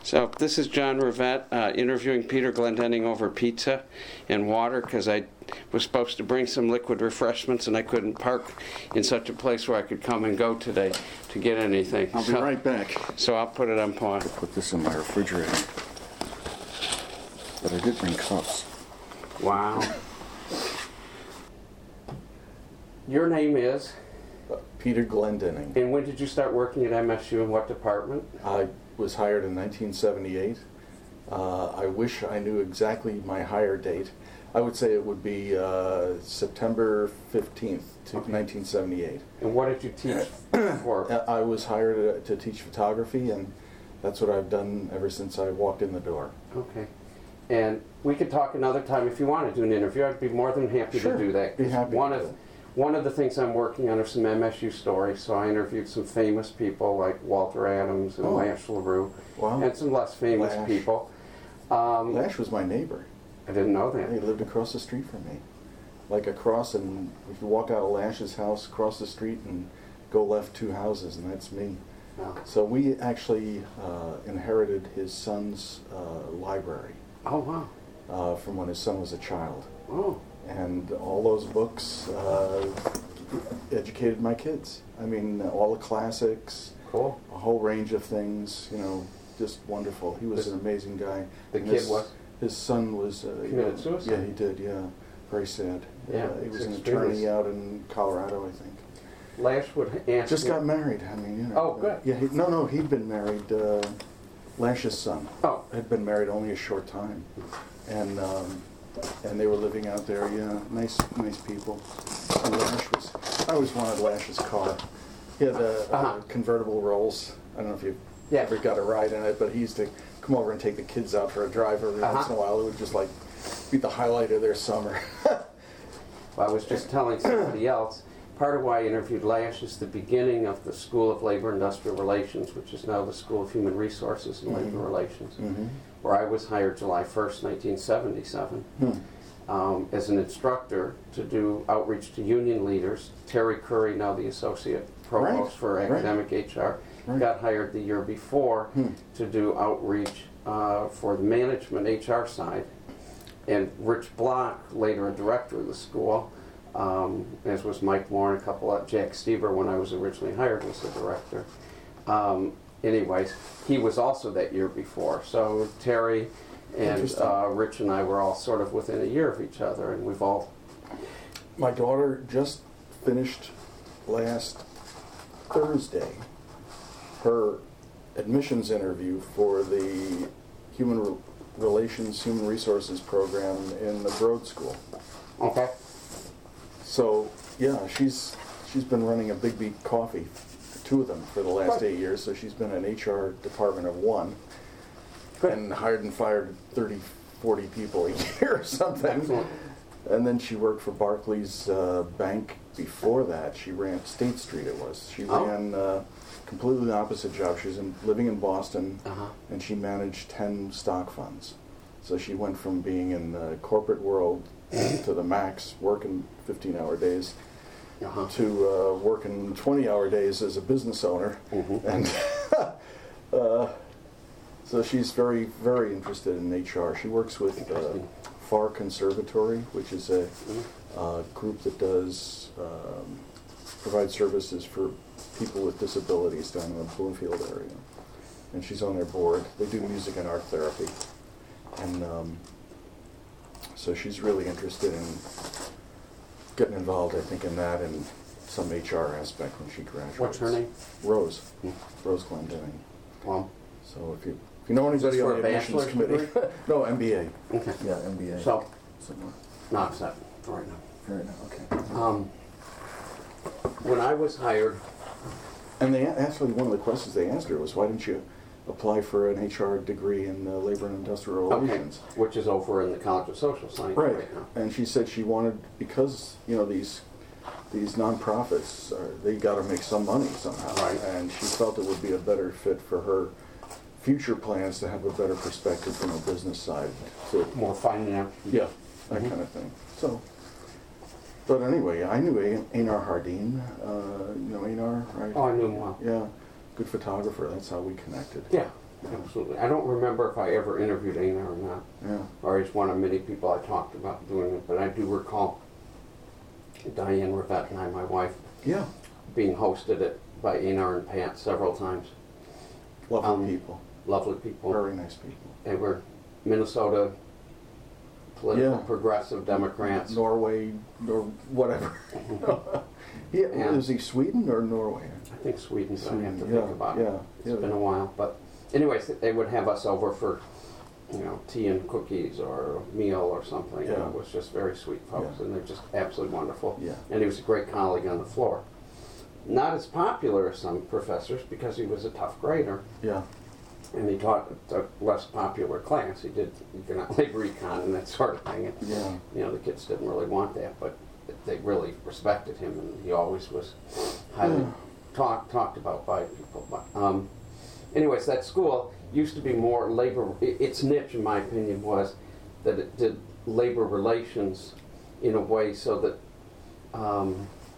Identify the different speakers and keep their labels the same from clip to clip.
Speaker 1: So this is John Rivette interviewing Peter Glendenning over pizza and water because I was supposed to bring some liquid refreshments and I couldn't park in such a place where I could come and go today to get anything.
Speaker 2: I'll be right back.
Speaker 1: So I'll put it on pause.
Speaker 2: Put this in my refrigerator. But I did bring cups.
Speaker 1: Wow. Your name is?
Speaker 2: Peter Glendenning.
Speaker 1: And when did you start working at MSU and what department?
Speaker 2: I was hired in 1978. I wish I knew exactly my hire date. I would say it would be September 15th, 1978.
Speaker 1: And what did you teach for?
Speaker 2: I was hired to teach photography, and that's what I've done ever since I walked in the door.
Speaker 1: Okay. And we could talk another time if you want to do an interview. I'd be more than happy to do that.
Speaker 2: Be happy
Speaker 1: One of the things I'm working on are some MSU stories, so I interviewed some famous people like Walter Adams and Lash LaRue, and some less famous people.
Speaker 2: Lash was my neighbor.
Speaker 1: I didn't know that.
Speaker 2: He lived across the street from me. Like across, and if you walk out of Lash's house, cross the street and go left 2 houses, and that's me.
Speaker 1: Oh.
Speaker 2: So we actually inherited his son's library.
Speaker 1: Oh, wow.
Speaker 2: From when his son was a child.
Speaker 1: Oh.
Speaker 2: And all those books educated my kids. I mean, all the classics,
Speaker 1: cool,
Speaker 2: a whole range of things, you know, just wonderful. He was an amazing guy.
Speaker 1: The kid was?
Speaker 2: His son was...
Speaker 1: committed suicide?
Speaker 2: Yeah, he did, yeah. Very sad.
Speaker 1: Yeah,
Speaker 2: he was an attorney out in Colorado, I think.
Speaker 1: Lash would ask...
Speaker 2: Just got married, I mean, you know.
Speaker 1: Oh, good.
Speaker 2: Yeah, he'd been married. Lash's son had been married only a short time. And they were living out there, nice people. And I always wanted Lash's car. He had convertible Rolls. I don't know if you ever got a ride in it, but he used to come over and take the kids out for a drive every once in a while. It would just like be the highlight of their summer.
Speaker 1: Well, I was just telling somebody else, part of why I interviewed Lash is the beginning of the School of Labor Industrial Relations, which is now the School of Human Resources and Labor Relations, where I was hired July 1st, 1977, as an instructor to do outreach to union leaders. Terry Curry, now the Associate Provost for Academic HR, got hired the year before to do outreach for the management HR side. And Rich Block, later a director of the school, as was Mike Moore and a couple of Jack Stever when I was originally hired was the director. Anyways, he was also that year before. So Terry and Rich and I were all sort of within a year of each other, and we've all...
Speaker 2: My daughter just finished last Thursday her admissions interview for the Human Resources program in the Broad School.
Speaker 1: Okay.
Speaker 2: So, yeah, she's been running a Big Beat Coffee, 2 of them, for the last 8 years. So she's been an HR department of 1 and hired and fired 30, 40 people a year or something.
Speaker 1: Excellent.
Speaker 2: And then she worked for Barclays Bank before that. She ran State Street, it was. She ran completely the opposite job. She was living in Boston, and she managed 10 stock funds. So she went from being in the corporate world to the max, working 15-hour days, to working 20-hour days as a business owner. And so she's very, very interested in HR. She works with FAR Conservatory, which is a group that does provide services for people with disabilities down in the Bloomfield area. And she's on their board. They do music and art therapy. And so she's really interested in getting involved, I think, in that and some HR aspect when she graduates.
Speaker 1: What's her name?
Speaker 2: Rose. Rose Glendenning.
Speaker 1: Wow.
Speaker 2: So if you know anybody on the admissions committee. No, MBA.
Speaker 1: Okay.
Speaker 2: Yeah, MBA.
Speaker 1: So,
Speaker 2: somewhere.
Speaker 1: no, it's not right now.
Speaker 2: Right now, okay.
Speaker 1: When I was hired...
Speaker 2: And they actually, one of the questions they asked her was, why didn't you apply for an HR degree in labor and industrial relations?
Speaker 1: Okay, which is over in the College of Social Science right now.
Speaker 2: And she said she wanted, because, you know, these nonprofits, they got to make some money somehow.
Speaker 1: Right.
Speaker 2: And she felt it would be a better fit for her future plans to have a better perspective from a business side. So,
Speaker 1: more finance.
Speaker 2: Yeah, that kind of thing. So, but anyway, I knew Einar Hardin. You know Einar, right?
Speaker 1: Oh, I knew him well.
Speaker 2: Yeah, good photographer. That's how we connected.
Speaker 1: Yeah. Absolutely. I don't remember if I ever interviewed Einar or not.
Speaker 2: Yeah.
Speaker 1: Or he's one of many people I talked about doing it, but I do recall Diane Rivette and I, my wife,
Speaker 2: Yeah.
Speaker 1: being hosted by Einar and Pat several times.
Speaker 2: Lovely people.
Speaker 1: Lovely people.
Speaker 2: Very nice people.
Speaker 1: They were Minnesota political progressive Democrats.
Speaker 2: Norway or whatever.
Speaker 1: Yeah.
Speaker 2: Is he Sweden or Norway?
Speaker 1: I think Sweden, but I have to
Speaker 2: Yeah,
Speaker 1: think about it.
Speaker 2: yeah,
Speaker 1: It's been a while. But anyways, they would have us over for, tea and cookies or a meal or something.
Speaker 2: Yeah.
Speaker 1: It was just very sweet folks,
Speaker 2: Yeah.
Speaker 1: and they're just absolutely wonderful.
Speaker 2: Yeah.
Speaker 1: And he was a great colleague on the floor. Not as popular as some professors because he was a tough grader.
Speaker 2: Yeah.
Speaker 1: And he taught a less popular class. He did labor econ and that sort of thing. And,
Speaker 2: Yeah.
Speaker 1: the kids didn't really want that, but they really respected him, and he always was highly talked about by people. But anyways, that school used to be more labor. Its niche, in my opinion, was that it did labor relations in a way so that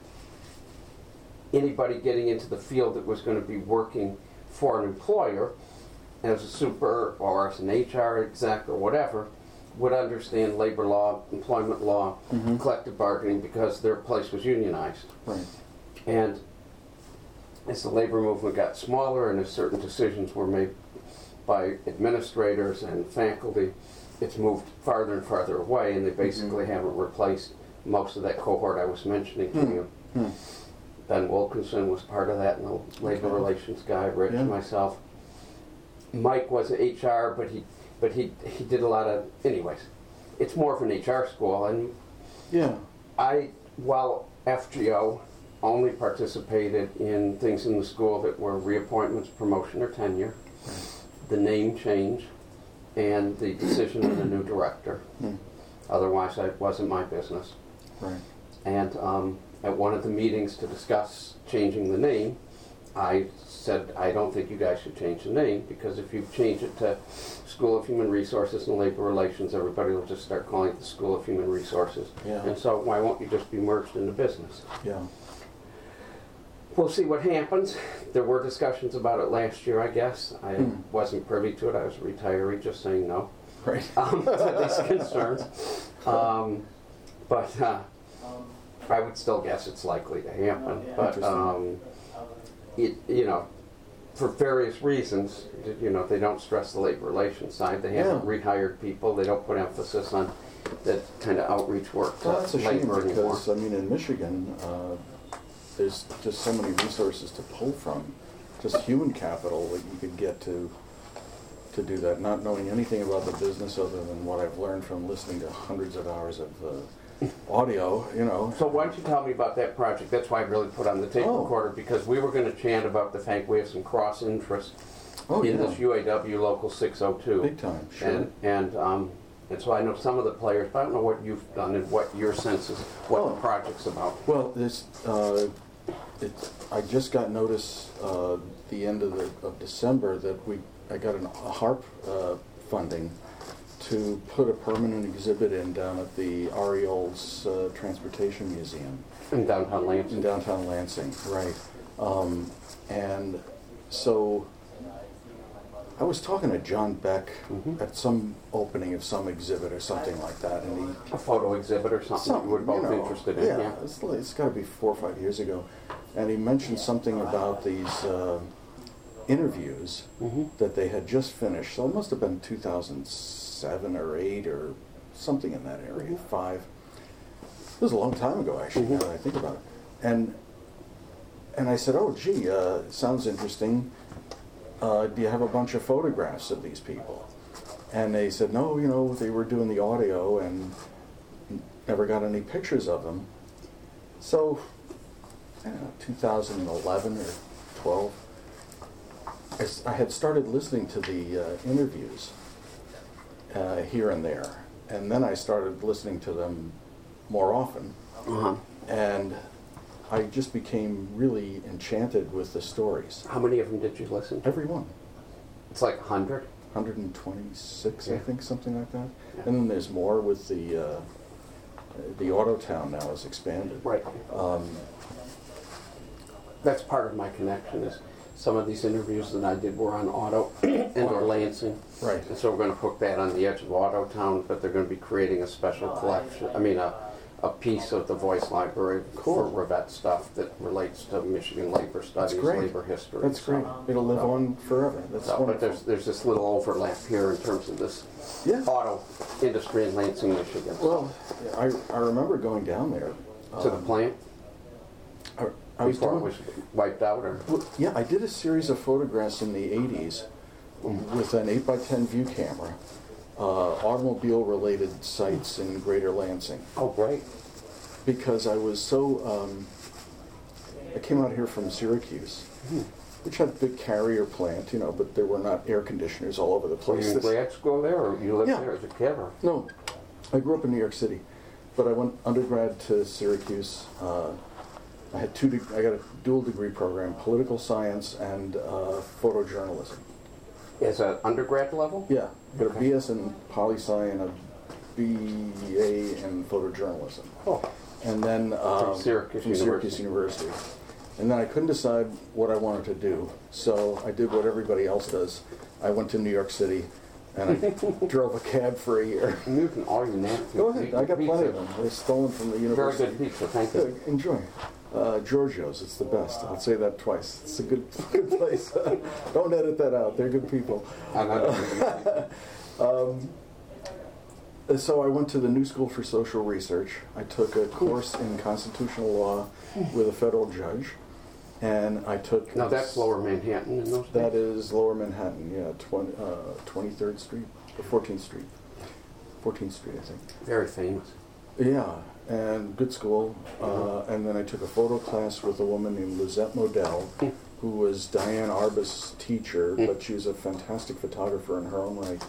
Speaker 1: anybody getting into the field that was going to be working for an employer as a super or as an HR exec or whatever would understand labor law, employment law, collective bargaining, because their place was unionized.
Speaker 2: Right.
Speaker 1: And as the labor movement got smaller and as certain decisions were made by administrators and faculty, it's moved farther and farther away, and they basically haven't replaced most of that cohort I was mentioning to you. Ben Wilkinson was part of that, and the labor relations guy, Rich, myself. Mike was HR, but he did a lot of, anyways, it's more of an HR school, and while FGO only participated in things in the school that were reappointments, promotion, or tenure, the name change, and the decision of the new director. Otherwise, it wasn't my business.
Speaker 2: Right.
Speaker 1: And at one of the meetings to discuss changing the name, I said, I don't think you guys should change the name, because if you change it to School of Human Resources and Labor Relations, everybody will just start calling it the School of Human Resources.
Speaker 2: Yeah.
Speaker 1: And so why won't you just be merged into business?
Speaker 2: Yeah.
Speaker 1: We'll see what happens. There were discussions about it last year, I guess. I wasn't privy to it. I was a retiree, just saying no
Speaker 2: Right.
Speaker 1: to these concerns. But I would still guess it's likely to happen. But for various reasons, they don't stress the labor relations side. They haven't rehired people. They don't put emphasis on that kind of outreach work.
Speaker 2: Well, that's a shame
Speaker 1: labor
Speaker 2: because,
Speaker 1: anymore.
Speaker 2: in Michigan, there's just so many resources to pull from, just human capital that you could get to do that, not knowing anything about the business other than what I've learned from listening to hundreds of hours of audio,
Speaker 1: So why don't you tell me about that project? That's why I really put on the tape recorder, because we were going to chant about the fact we have some cross interest in this UAW Local 602.
Speaker 2: Big time, sure.
Speaker 1: And so I know some of the players, but I don't know what you've done and what your sense is, what the project's about.
Speaker 2: Well, I just got notice the end of December that I got a HARP funding to put a permanent exhibit in down at the Ariel's Transportation Museum.
Speaker 1: In downtown Lansing.
Speaker 2: In downtown Lansing, right. And so I was talking to John Beck at some opening of some exhibit or something like that, and
Speaker 1: a photo exhibit or something you were both interested in.
Speaker 2: Yeah, it's got to be 4 or 5 years ago. And he mentioned something about these interviews that they had just finished. So it must have been 2007 or 8 or something in that area, 5. It was a long time ago, actually, now that I think about it. And I said, oh, gee, sounds interesting. Do you have a bunch of photographs of these people? And they said, no, they were doing the audio and never got any pictures of them. So, I don't know, 2011 or 12, I had started listening to the interviews here and there. And then I started listening to them more often. And I just became really enchanted with the stories.
Speaker 1: How many of them did you listen to?
Speaker 2: Every one.
Speaker 1: It's like 100?
Speaker 2: 126, I think, something like that. Yeah. And then there's more with the Autotown now has expanded.
Speaker 1: Right. That's part of my connection is some of these interviews that I did were on auto and/or Lansing.
Speaker 2: Right.
Speaker 1: And so we're going to hook that on the edge of Autotown, but they're going to be creating a special collection, a piece of the Voice Library for Rivette stuff that relates to Michigan labor studies, labor history.
Speaker 2: That's great. It'll live on forever. That's wonderful.
Speaker 1: But there's this little overlap here in terms of this auto industry in Lansing, Michigan.
Speaker 2: Well, I remember going down there.
Speaker 1: To the plant?
Speaker 2: I was
Speaker 1: before it was wiped out? Or?
Speaker 2: Well, yeah, I did a series of photographs in the 80s with an 8x10 view camera. Automobile-related sites in Greater Lansing.
Speaker 1: Oh, great.
Speaker 2: Because I was so, I came out here from Syracuse, which had a big carrier plant, but there were not air conditioners all over the place.
Speaker 1: Were you in grad school there, or you lived there as a kid? Or?
Speaker 2: No, I grew up in New York City, but I went undergrad to Syracuse. I got a dual degree program, political science and photojournalism.
Speaker 1: As an undergrad level?
Speaker 2: Yeah, got a BS in poli-sci and a BA in photojournalism.
Speaker 1: Oh.
Speaker 2: And then
Speaker 1: from
Speaker 2: Syracuse University. And then I couldn't decide what I wanted to do, so I did what everybody else does. I went to New York City, and I drove a cab for a year.
Speaker 1: Newton, all you napkins.
Speaker 2: Go ahead, I got plenty of them. They're stolen from the university.
Speaker 1: Very good pizza, thank you.
Speaker 2: Enjoy. Giorgio's, it's the best. I'll say that twice. It's a good place. Don't edit that out. They're good people. So I went to the New School for Social Research. I took a course in constitutional law with a federal judge, and I took...
Speaker 1: Now that's Lower Manhattan in those days?
Speaker 2: That is Lower Manhattan, yeah, 23rd Street, or 14th Street. 14th Street, I think.
Speaker 1: Very famous.
Speaker 2: Yeah, and good school. And then I took a photo class with a woman named Lizette Modell, who was Diane Arbus' teacher, but she was a fantastic photographer in her own right.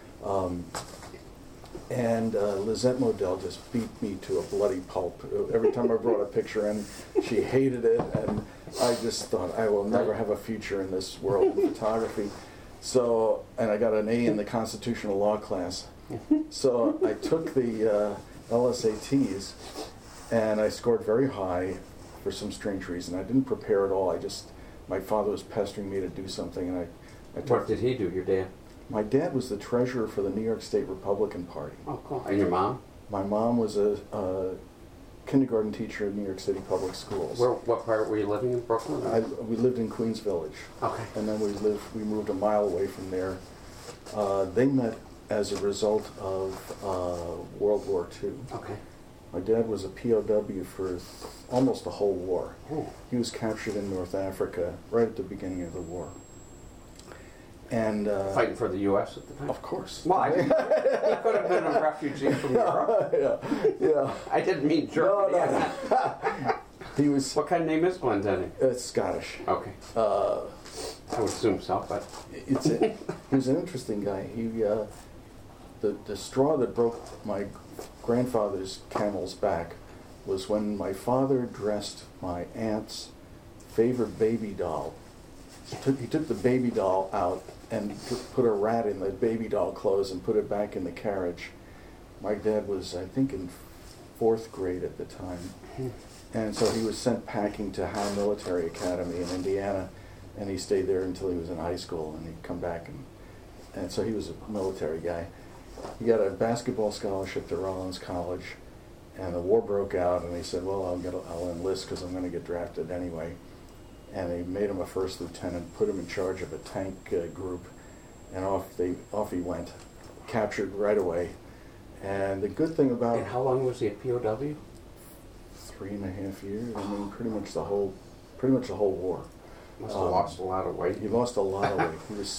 Speaker 2: And Lizette Modell just beat me to a bloody pulp. Every time I brought a picture in, she hated it, and I just thought, I will never have a future in this world of photography. So, and I got an A in the constitutional law class. So I took the LSATs, and I scored very high for some strange reason. I didn't prepare at all. My father was pestering me to do something, and I took...
Speaker 1: What did he do, your dad?
Speaker 2: My dad was the treasurer for the New York State Republican Party.
Speaker 1: Oh, cool. And your mom?
Speaker 2: My mom was a kindergarten teacher in New York City public schools.
Speaker 1: What part were you living in, Brooklyn?
Speaker 2: We lived in Queens Village.
Speaker 1: Okay.
Speaker 2: And then we moved a mile away from there. They met as a result of World War II.
Speaker 1: Okay.
Speaker 2: My dad was a POW for almost the whole war.
Speaker 1: Ooh.
Speaker 2: He was captured in North Africa right at the beginning of the war. And
Speaker 1: fighting for the U.S. at the time?
Speaker 2: Of course.
Speaker 1: Why? He could have been a refugee from Europe.
Speaker 2: Yeah.
Speaker 1: I didn't mean Germany.
Speaker 2: No. He was...
Speaker 1: What kind of name is Glendenning?
Speaker 2: It's Scottish.
Speaker 1: Okay. I would assume so, but...
Speaker 2: He was an interesting guy. The straw that broke my grandfather's camel's back was when my father dressed my aunt's favorite baby doll. He took the baby doll out and put a rat in the baby doll clothes and put it back in the carriage. My dad was, I think, in 4th grade at the time. And so he was sent packing to Howe Military Academy in Indiana, and he stayed there until he was in high school, and he'd come back. And so he was a military guy. He got a basketball scholarship to Rollins College, and the war broke out, and he said, well, I'll enlist because I'm going to get drafted anyway. And they made him a first lieutenant, put him in charge of a tank group, and off he went, captured right away. And the good thing about...
Speaker 1: And how long was he at POW?
Speaker 2: 3.5 years. I mean, pretty much the whole war.
Speaker 1: Must have lost a lot of weight.
Speaker 2: He lost a lot of weight. He was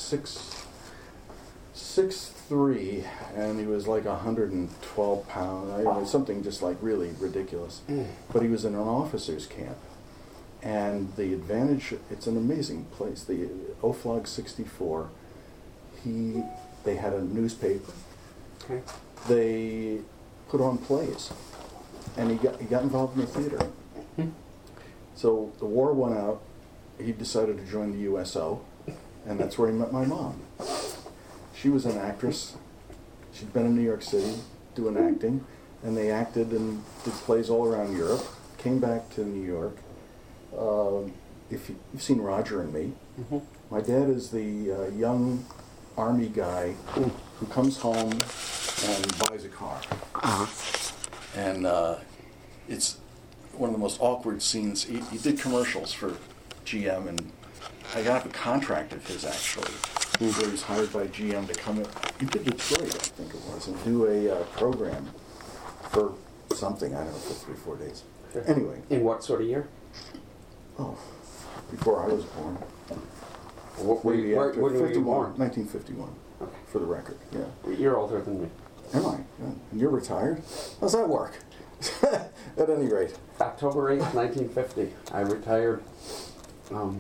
Speaker 2: 6'3", and he was like 112 pounds. I mean, something just like really ridiculous. But he was in an officer's camp. And the advantage, it's an amazing place. The Oflag 64, they had a newspaper.
Speaker 1: Okay.
Speaker 2: They put on plays, and he got involved in the theater. So the war went out. He decided to join the USO, and that's where he met my mom. She was an actress. She'd been in New York City doing acting, and they acted and did plays all around Europe. Came back to New York. if you've seen Roger and Me,
Speaker 1: Mm-hmm.
Speaker 2: my dad is the young Army guy who comes home and buys a car.
Speaker 1: Uh-huh.
Speaker 2: And it's one of the most awkward scenes. He did commercials for GM, and I got a contract of his, actually, where he was hired by GM to come into Detroit, I think it was, and do a program for something, I don't know, for 3-4 days.
Speaker 1: Sure.
Speaker 2: Anyway.
Speaker 1: In what sort of year?
Speaker 2: Oh, before I was born.
Speaker 1: When were you born?
Speaker 2: 1951,
Speaker 1: Okay.
Speaker 2: for the record, yeah.
Speaker 1: You're older than me.
Speaker 2: Am I? Yeah. And you're retired? How's that work? At any rate.
Speaker 1: October 8th, 1950. I retired a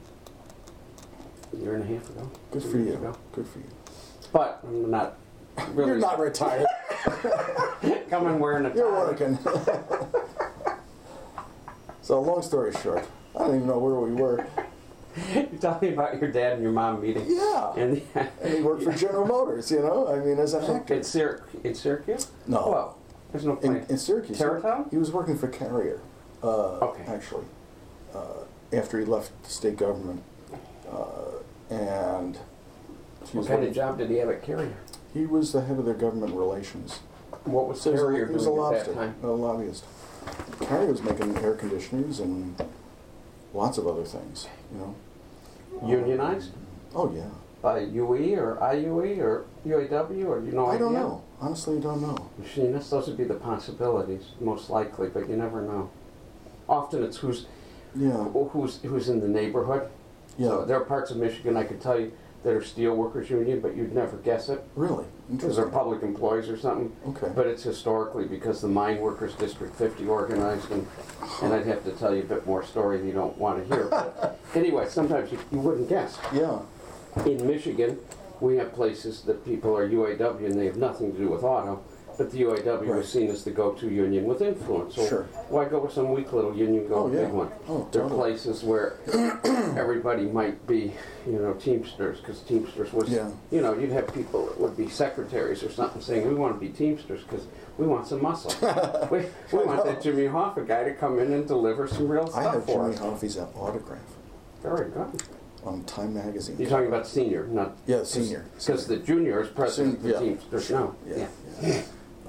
Speaker 1: year and a half ago.
Speaker 2: Good
Speaker 1: 2
Speaker 2: for
Speaker 1: years
Speaker 2: you.
Speaker 1: ago.
Speaker 2: Good for you.
Speaker 1: But I'm not really.
Speaker 2: You're not retired.
Speaker 1: Coming wearing a tie.
Speaker 2: You're working. So, long story short, I don't even know where we were.
Speaker 1: You're talking about your dad and your mom meeting.
Speaker 2: Yeah.
Speaker 1: And
Speaker 2: he worked for General Motors, you know, I mean, as an actor.
Speaker 1: in Syracuse?
Speaker 2: No.
Speaker 1: Well, there's no plant.
Speaker 2: In Syracuse.
Speaker 1: Terrytown?
Speaker 2: He was working for Carrier,
Speaker 1: Okay.
Speaker 2: actually, after he left the state government. And he
Speaker 1: What
Speaker 2: was
Speaker 1: kind
Speaker 2: working-
Speaker 1: of job did he have at Carrier?
Speaker 2: He was the head of their government relations.
Speaker 1: What was
Speaker 2: So
Speaker 1: Carrier
Speaker 2: he was a
Speaker 1: doing at
Speaker 2: lobster,
Speaker 1: that time?
Speaker 2: a lobbyist. Carrier was making air conditioners and lots of other things, you know.
Speaker 1: Unionized?
Speaker 2: Oh, yeah.
Speaker 1: By UE or IUE or UAW or you know?
Speaker 2: I don't know. Honestly, I don't know.
Speaker 1: Machinists, those would be the possibilities, most likely, but you never know. Often it's who's in the neighborhood.
Speaker 2: Yeah.
Speaker 1: So there are parts of Michigan I could tell you that are steelworkers union, but you'd never guess it
Speaker 2: Really?
Speaker 1: because they're
Speaker 2: Interesting.
Speaker 1: public employees or something.
Speaker 2: Okay.
Speaker 1: But it's historically because the Mine Workers District 50 organized, and I'd have to tell you a bit more story you don't want to hear. But anyway, sometimes you wouldn't guess.
Speaker 2: Yeah.
Speaker 1: In Michigan, we have places that people are UAW and they have nothing to do with auto, but the UAW
Speaker 2: Right.
Speaker 1: is seen as the go-to union with influence. So
Speaker 2: Sure.
Speaker 1: why go with some weak little union, go
Speaker 2: Oh,
Speaker 1: with a
Speaker 2: yeah.
Speaker 1: big one?
Speaker 2: Oh,
Speaker 1: There are
Speaker 2: totally.
Speaker 1: places where everybody might be, Teamsters, because Teamsters was,
Speaker 2: Yeah.
Speaker 1: you'd have people that would be secretaries or something saying, we want to be Teamsters because we want some muscle. we want that Jimmy Hoffa guy to come in and deliver some real
Speaker 2: I
Speaker 1: stuff
Speaker 2: have
Speaker 1: for
Speaker 2: Jimmy
Speaker 1: us.
Speaker 2: Hoffy's autograph
Speaker 1: Very good.
Speaker 2: on Time Magazine.
Speaker 1: You're talking about senior, not...
Speaker 2: Yeah, senior.
Speaker 1: Because the junior is president
Speaker 2: Sen-
Speaker 1: of the
Speaker 2: yeah.
Speaker 1: Teamsters now.
Speaker 2: Yeah.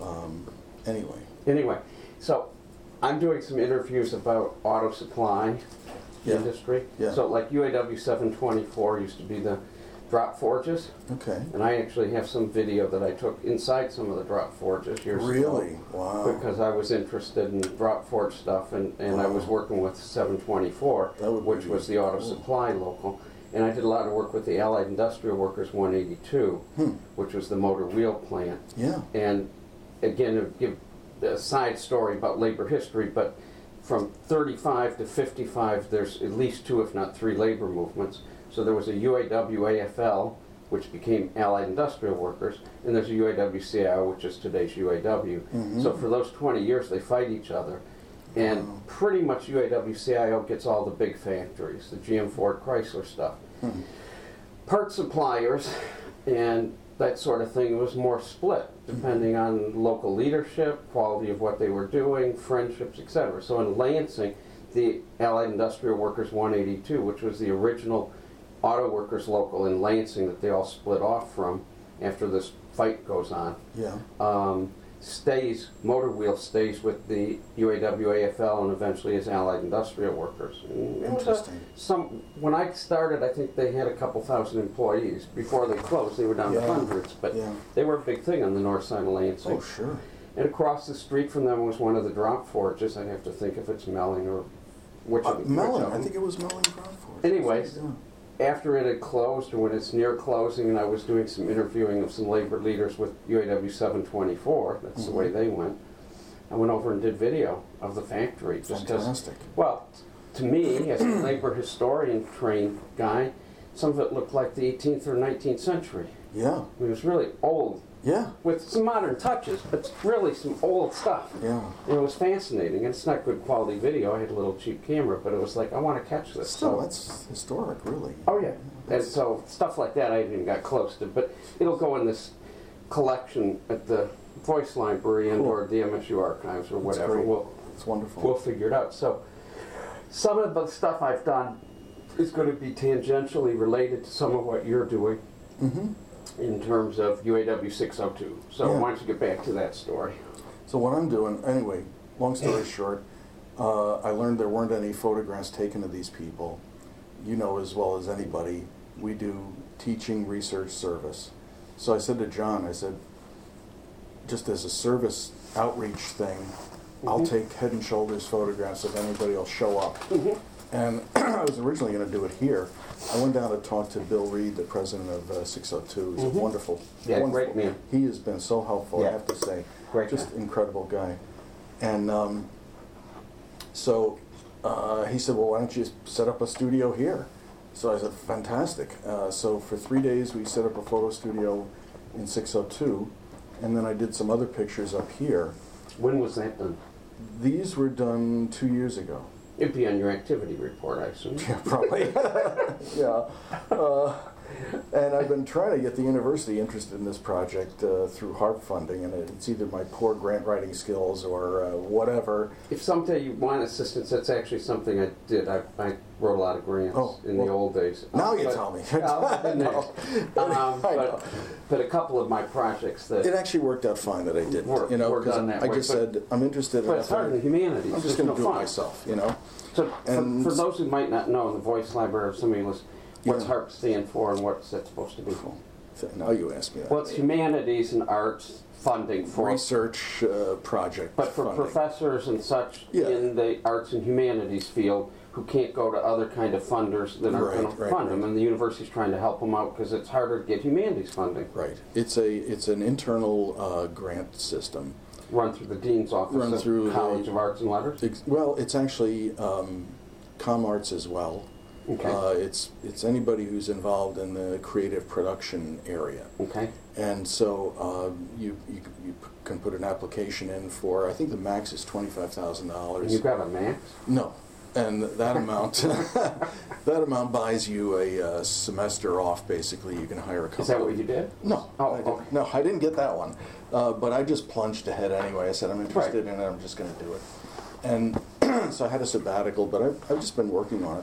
Speaker 2: Anyway.
Speaker 1: Anyway, so I'm doing some interviews about auto supply
Speaker 2: Yeah.
Speaker 1: industry.
Speaker 2: Yeah.
Speaker 1: So like UAW 724 used to be the drop forges,
Speaker 2: Okay.
Speaker 1: and I actually have some video that I took inside some of the drop forges years ago.
Speaker 2: Really? Wow.
Speaker 1: Because I was interested in drop forge stuff, and I was working with 724,
Speaker 2: That would
Speaker 1: which
Speaker 2: be
Speaker 1: was the auto
Speaker 2: cool.
Speaker 1: supply local. And I did a lot of work with the Allied Industrial Workers 182, which was the motor wheel plant.
Speaker 2: Yeah.
Speaker 1: And again, to give a side story about labor history, but from 35 to 55, there's at least 2, if not 3 labor movements. So there was a UAW-AFL, which became Allied Industrial Workers, and there's a UAW-CIO, which is today's UAW. So for those 20 years, they fight each other. And pretty much UAW-CIO gets all the big factories, the GM, Ford, Chrysler stuff. Part suppliers and that sort of thing was more split, depending on local leadership, quality of what they were doing, friendships, etc. So in Lansing, the Allied Industrial Workers 182, which was the original auto workers local in Lansing that they all split off from after this fight goes on,
Speaker 2: Yeah.
Speaker 1: motor wheel stays with the UAW-AFL and eventually is Allied Industrial Workers. And it was
Speaker 2: Interesting.
Speaker 1: when I started, I think they had a couple thousand employees. Before they closed, they were down to
Speaker 2: Yeah.
Speaker 1: hundreds, but
Speaker 2: Yeah.
Speaker 1: they were a big thing on the north side of Lansing.
Speaker 2: Oh, sure.
Speaker 1: And across the street from them was one of the drop forges. I'd have to think if it's Melling or which of them.
Speaker 2: Mellon. I think it was Mellon Crawford.
Speaker 1: Anyways,
Speaker 2: Yeah.
Speaker 1: after it had closed, or when it's near closing, and I was doing some interviewing of some labor leaders with UAW 724, that's the way they went, I went over and did video of the factory. Just 'cause-
Speaker 2: Fantastic.
Speaker 1: well, to me, as a labor historian trained guy, some of it looked like the 18th or 19th century.
Speaker 2: Yeah.
Speaker 1: I mean, it was really old,
Speaker 2: Yeah.
Speaker 1: with some modern touches, but really some old stuff.
Speaker 2: Yeah.
Speaker 1: And it was fascinating. And it's not good quality video. I had a little cheap camera, but it was like, I want to catch this.
Speaker 2: Still,
Speaker 1: So-
Speaker 2: that's historic, really.
Speaker 1: oh, yeah. And so stuff like that I haven't even got close to. But it'll go in this collection at the Voice Library and
Speaker 2: Cool.
Speaker 1: or the MSU Archives or
Speaker 2: That's
Speaker 1: whatever.
Speaker 2: great.
Speaker 1: We'll
Speaker 2: It's wonderful.
Speaker 1: figure it out. So some of the stuff I've done is going to be tangentially related to some of what you're doing in terms of UAW 602. So why don't you get back to that story?
Speaker 2: So what I'm doing, anyway, long story short, I learned there weren't any photographs taken of these people. You know as well as anybody, we do teaching research service. So I said to John, I said, just as a service outreach thing, I'll take Head and Shoulders photographs if anybody will show up. And I was originally going to do it here. I went down to talk to Bill Reed, the president of 602. He's a wonderful,
Speaker 1: great man.
Speaker 2: He has been so helpful, I have to say.
Speaker 1: Great
Speaker 2: just
Speaker 1: guy.
Speaker 2: Incredible guy. And so he said, well, why don't you set up a studio here? So I said, fantastic. So for 3 days we set up a photo studio in 602, and then I did some other pictures up here.
Speaker 1: When was that done?
Speaker 2: These were done 2 years ago.
Speaker 1: It'd be on your activity report, I assume.
Speaker 2: Yeah, probably. Yeah. And I've been trying to get the university interested in this project through HARP funding, and it's either my poor grant writing skills or whatever.
Speaker 1: If someday you want assistance, that's actually something I did. I wrote a lot of grants in the old days.
Speaker 2: Now you tell me.
Speaker 1: But a couple of my projects that...
Speaker 2: It actually worked out fine that I didn't.
Speaker 1: Worked done that way,
Speaker 2: I just said, I'm interested in...
Speaker 1: But it's hard in the humanities.
Speaker 2: I'm just going to do it myself, you know?
Speaker 1: So for those who might not know, the Voice Library of somebody was... What's HARP stand for, and what's that supposed to be?
Speaker 2: Now you ask me that.
Speaker 1: Well, it's humanities and arts funding for...
Speaker 2: Research project
Speaker 1: But for
Speaker 2: funding.
Speaker 1: professors and such in the arts and humanities field who can't go to other kind of funders that aren't going to fund them, and the university's trying to help them out because it's harder to get humanities funding.
Speaker 2: Right. It's an internal grant system.
Speaker 1: Run through the Dean's Office of College of Arts and Letters?
Speaker 2: Well, it's actually ComArts as well.
Speaker 1: Okay.
Speaker 2: It's anybody who's involved in the creative production area.
Speaker 1: Okay.
Speaker 2: And so you can put an application in for, I think the max is $25,000.
Speaker 1: You've got a max?
Speaker 2: No. And that amount buys you a semester off, basically. You can hire a company.
Speaker 1: Is that what you did?
Speaker 2: No.
Speaker 1: Oh,
Speaker 2: No, I didn't get that one. But I just plunged ahead anyway. I said, I'm interested in it, I'm just going to do it. And so I had a sabbatical, but I've just been working on it.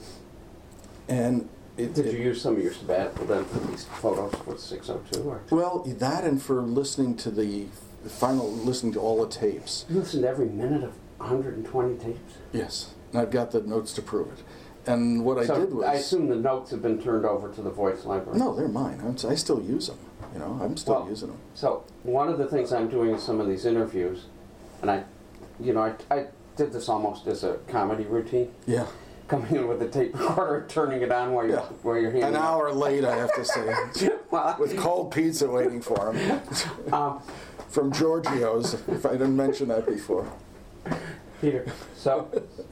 Speaker 2: And
Speaker 1: did you use some of your sabbatical then for these photos with 602? Or?
Speaker 2: Well, that and for listening to listening to all the tapes.
Speaker 1: You listened to every minute of 120 tapes?
Speaker 2: Yes, and I've got the notes to prove it. And what I did was...
Speaker 1: I assume the notes have been turned over to the Voice Library.
Speaker 2: No, they're mine. I still use them. You know, I'm still using them.
Speaker 1: So one of the things I'm doing in some of these interviews, and I did this almost as a comedy routine.
Speaker 2: Yeah.
Speaker 1: Coming in with the tape recorder, turning it on while you're handing
Speaker 2: An hour late, I have to say, with cold pizza waiting for him from Giorgio's. If I didn't mention that before,
Speaker 1: Peter. So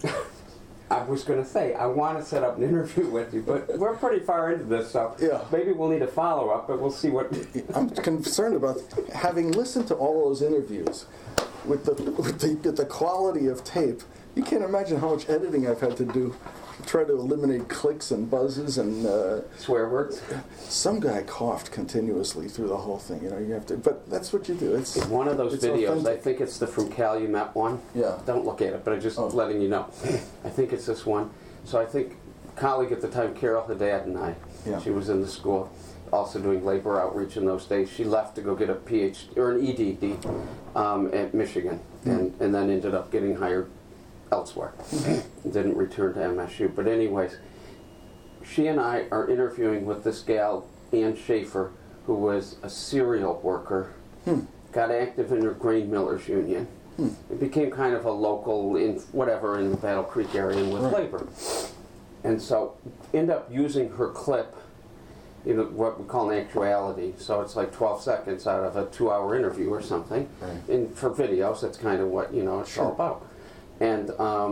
Speaker 1: I was going to say I want to set up an interview with you, but we're pretty far into this, so maybe we'll need a follow-up. But we'll see what.
Speaker 2: I'm concerned about having listened to all those interviews with the quality of tape. You can't imagine how much editing I've had to do to try to eliminate clicks and buzzes and
Speaker 1: swear words.
Speaker 2: Some guy coughed continuously through the whole thing. You know, you have to, but that's what you do. It's
Speaker 1: one of those videos. Authentic. I think it's the From Calumet one.
Speaker 2: Yeah.
Speaker 1: Don't look at it, but I'm just letting you know. I think it's this one. So I think a colleague at the time, Carol Haddad, and I. Yeah. She was in the school, also doing labor outreach in those days. She left to go get a PhD or an EDD at Michigan, and then ended up getting hired elsewhere. Didn't return to MSU. But anyways, she and I are interviewing with this gal, Ann Schaefer, who was a serial worker, got active in her grain millers union. It became kind of a local, in the Battle Creek area and with labor. And so end up using her clip, what we call an actuality. So it's like 12 seconds out of a 2-hour interview or something. Right. And for videos, that's kind of what, it's all about. And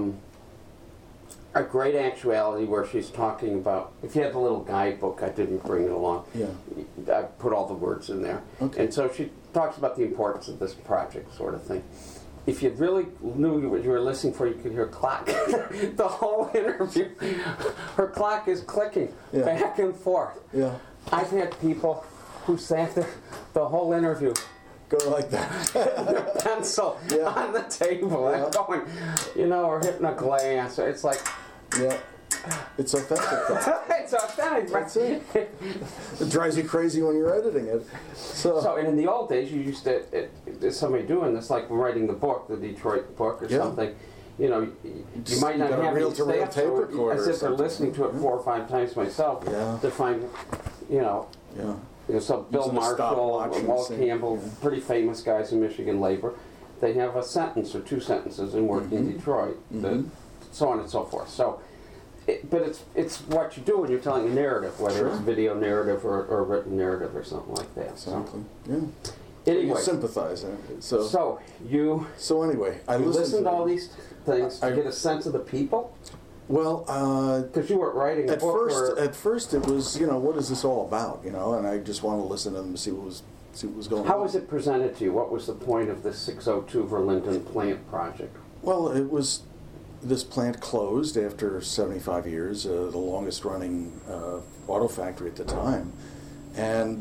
Speaker 1: a great actuality where she's talking about, if you had the little guidebook, I didn't bring it along. Yeah. I put all the words in there. Okay. And so she talks about the importance of this project sort of thing. If you really knew what you were listening for, you could hear clock. The whole interview, her clock is clicking back and forth. Yeah. I've had people who sat there the whole interview
Speaker 2: go like that.
Speaker 1: Their pencil on the table and going, or hitting a glass. It's like,
Speaker 2: It's authentic.
Speaker 1: It's authentic.
Speaker 2: That's it. It drives you crazy when you're editing it.
Speaker 1: So, and in the old days, you used to, there's somebody doing this, like writing the book, the Detroit book or something. You know, you might not have any
Speaker 2: reel-to-reel
Speaker 1: staff,
Speaker 2: tape
Speaker 1: so
Speaker 2: recorder
Speaker 1: I sit there listening to it 4 or 5 times myself to find, you know, so Bill
Speaker 2: Using a stopwatch
Speaker 1: Marshall,
Speaker 2: and
Speaker 1: Walt
Speaker 2: saying,
Speaker 1: Campbell, pretty famous guys in Michigan labor, they have a sentence or 2 sentences in work in Detroit, so on and so forth. So, but it's what you do when you're telling a narrative, whether it's video narrative or written narrative or something like that.
Speaker 2: Exactly.
Speaker 1: Anyway,
Speaker 2: you sympathize.
Speaker 1: So
Speaker 2: anyway, I
Speaker 1: listened to all these things to get a sense of the people.
Speaker 2: Well,
Speaker 1: because you weren't writing a book.
Speaker 2: At first, it was what is this all about? And I just wanted to listen to them to see what was going on.
Speaker 1: How was it presented to you? What was the point of the 602 Verlinden plant project?
Speaker 2: Well, it was. This plant closed after 75 years, the longest running auto factory at the time. And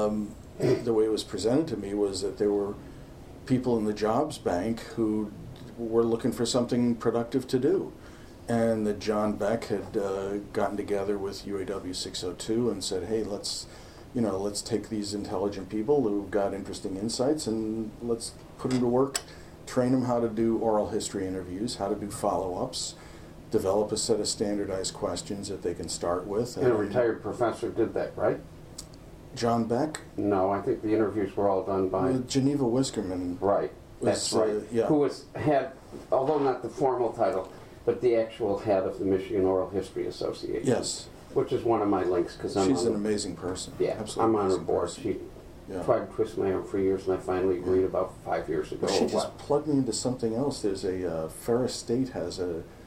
Speaker 2: the way it was presented to me was that there were people in the jobs bank who were looking for something productive to do. And that John Beck had gotten together with UAW 602 and said, hey, let's take these intelligent people who've got interesting insights and let's put them to work. Train them how to do oral history interviews, how to do follow-ups, develop a set of standardized questions that they can start with.
Speaker 1: And a retired professor did that, right?
Speaker 2: John Beck?
Speaker 1: No, I think the interviews were all done by...
Speaker 2: Geneva Wiskerman.
Speaker 1: Right, that's right. Who had, although not the formal title, but the actual head of the Michigan Oral History Association.
Speaker 2: Yes.
Speaker 1: Which is one of my links, because
Speaker 2: she's an amazing person.
Speaker 1: Yeah,
Speaker 2: absolutely.
Speaker 1: I'm on her board. She tried to twist my arm for years, and I finally agreed about 5 years ago.
Speaker 2: But she just plugged me into something else. There's a Ferris State has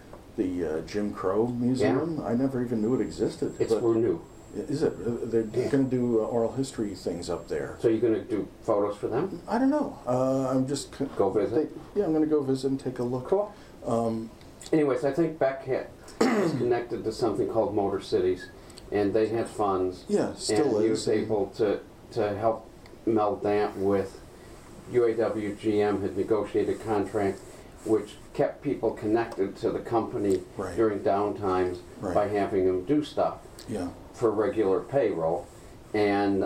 Speaker 2: the Jim Crow Museum. I never even knew it existed.
Speaker 1: It's new.
Speaker 2: Is it? They're going to do oral history things up there.
Speaker 1: So you're going to do photos for them?
Speaker 2: I don't know. I'm just
Speaker 1: go visit.
Speaker 2: I'm going to go visit and take a look.
Speaker 1: Cool. Anyways, I think Beck was connected to something called Motor Cities, and they had funds.
Speaker 2: Yeah, still
Speaker 1: and he was able to help meld that with UAW GM had negotiated a contract which kept people connected to the company during downtimes by having them do stuff for regular payroll. And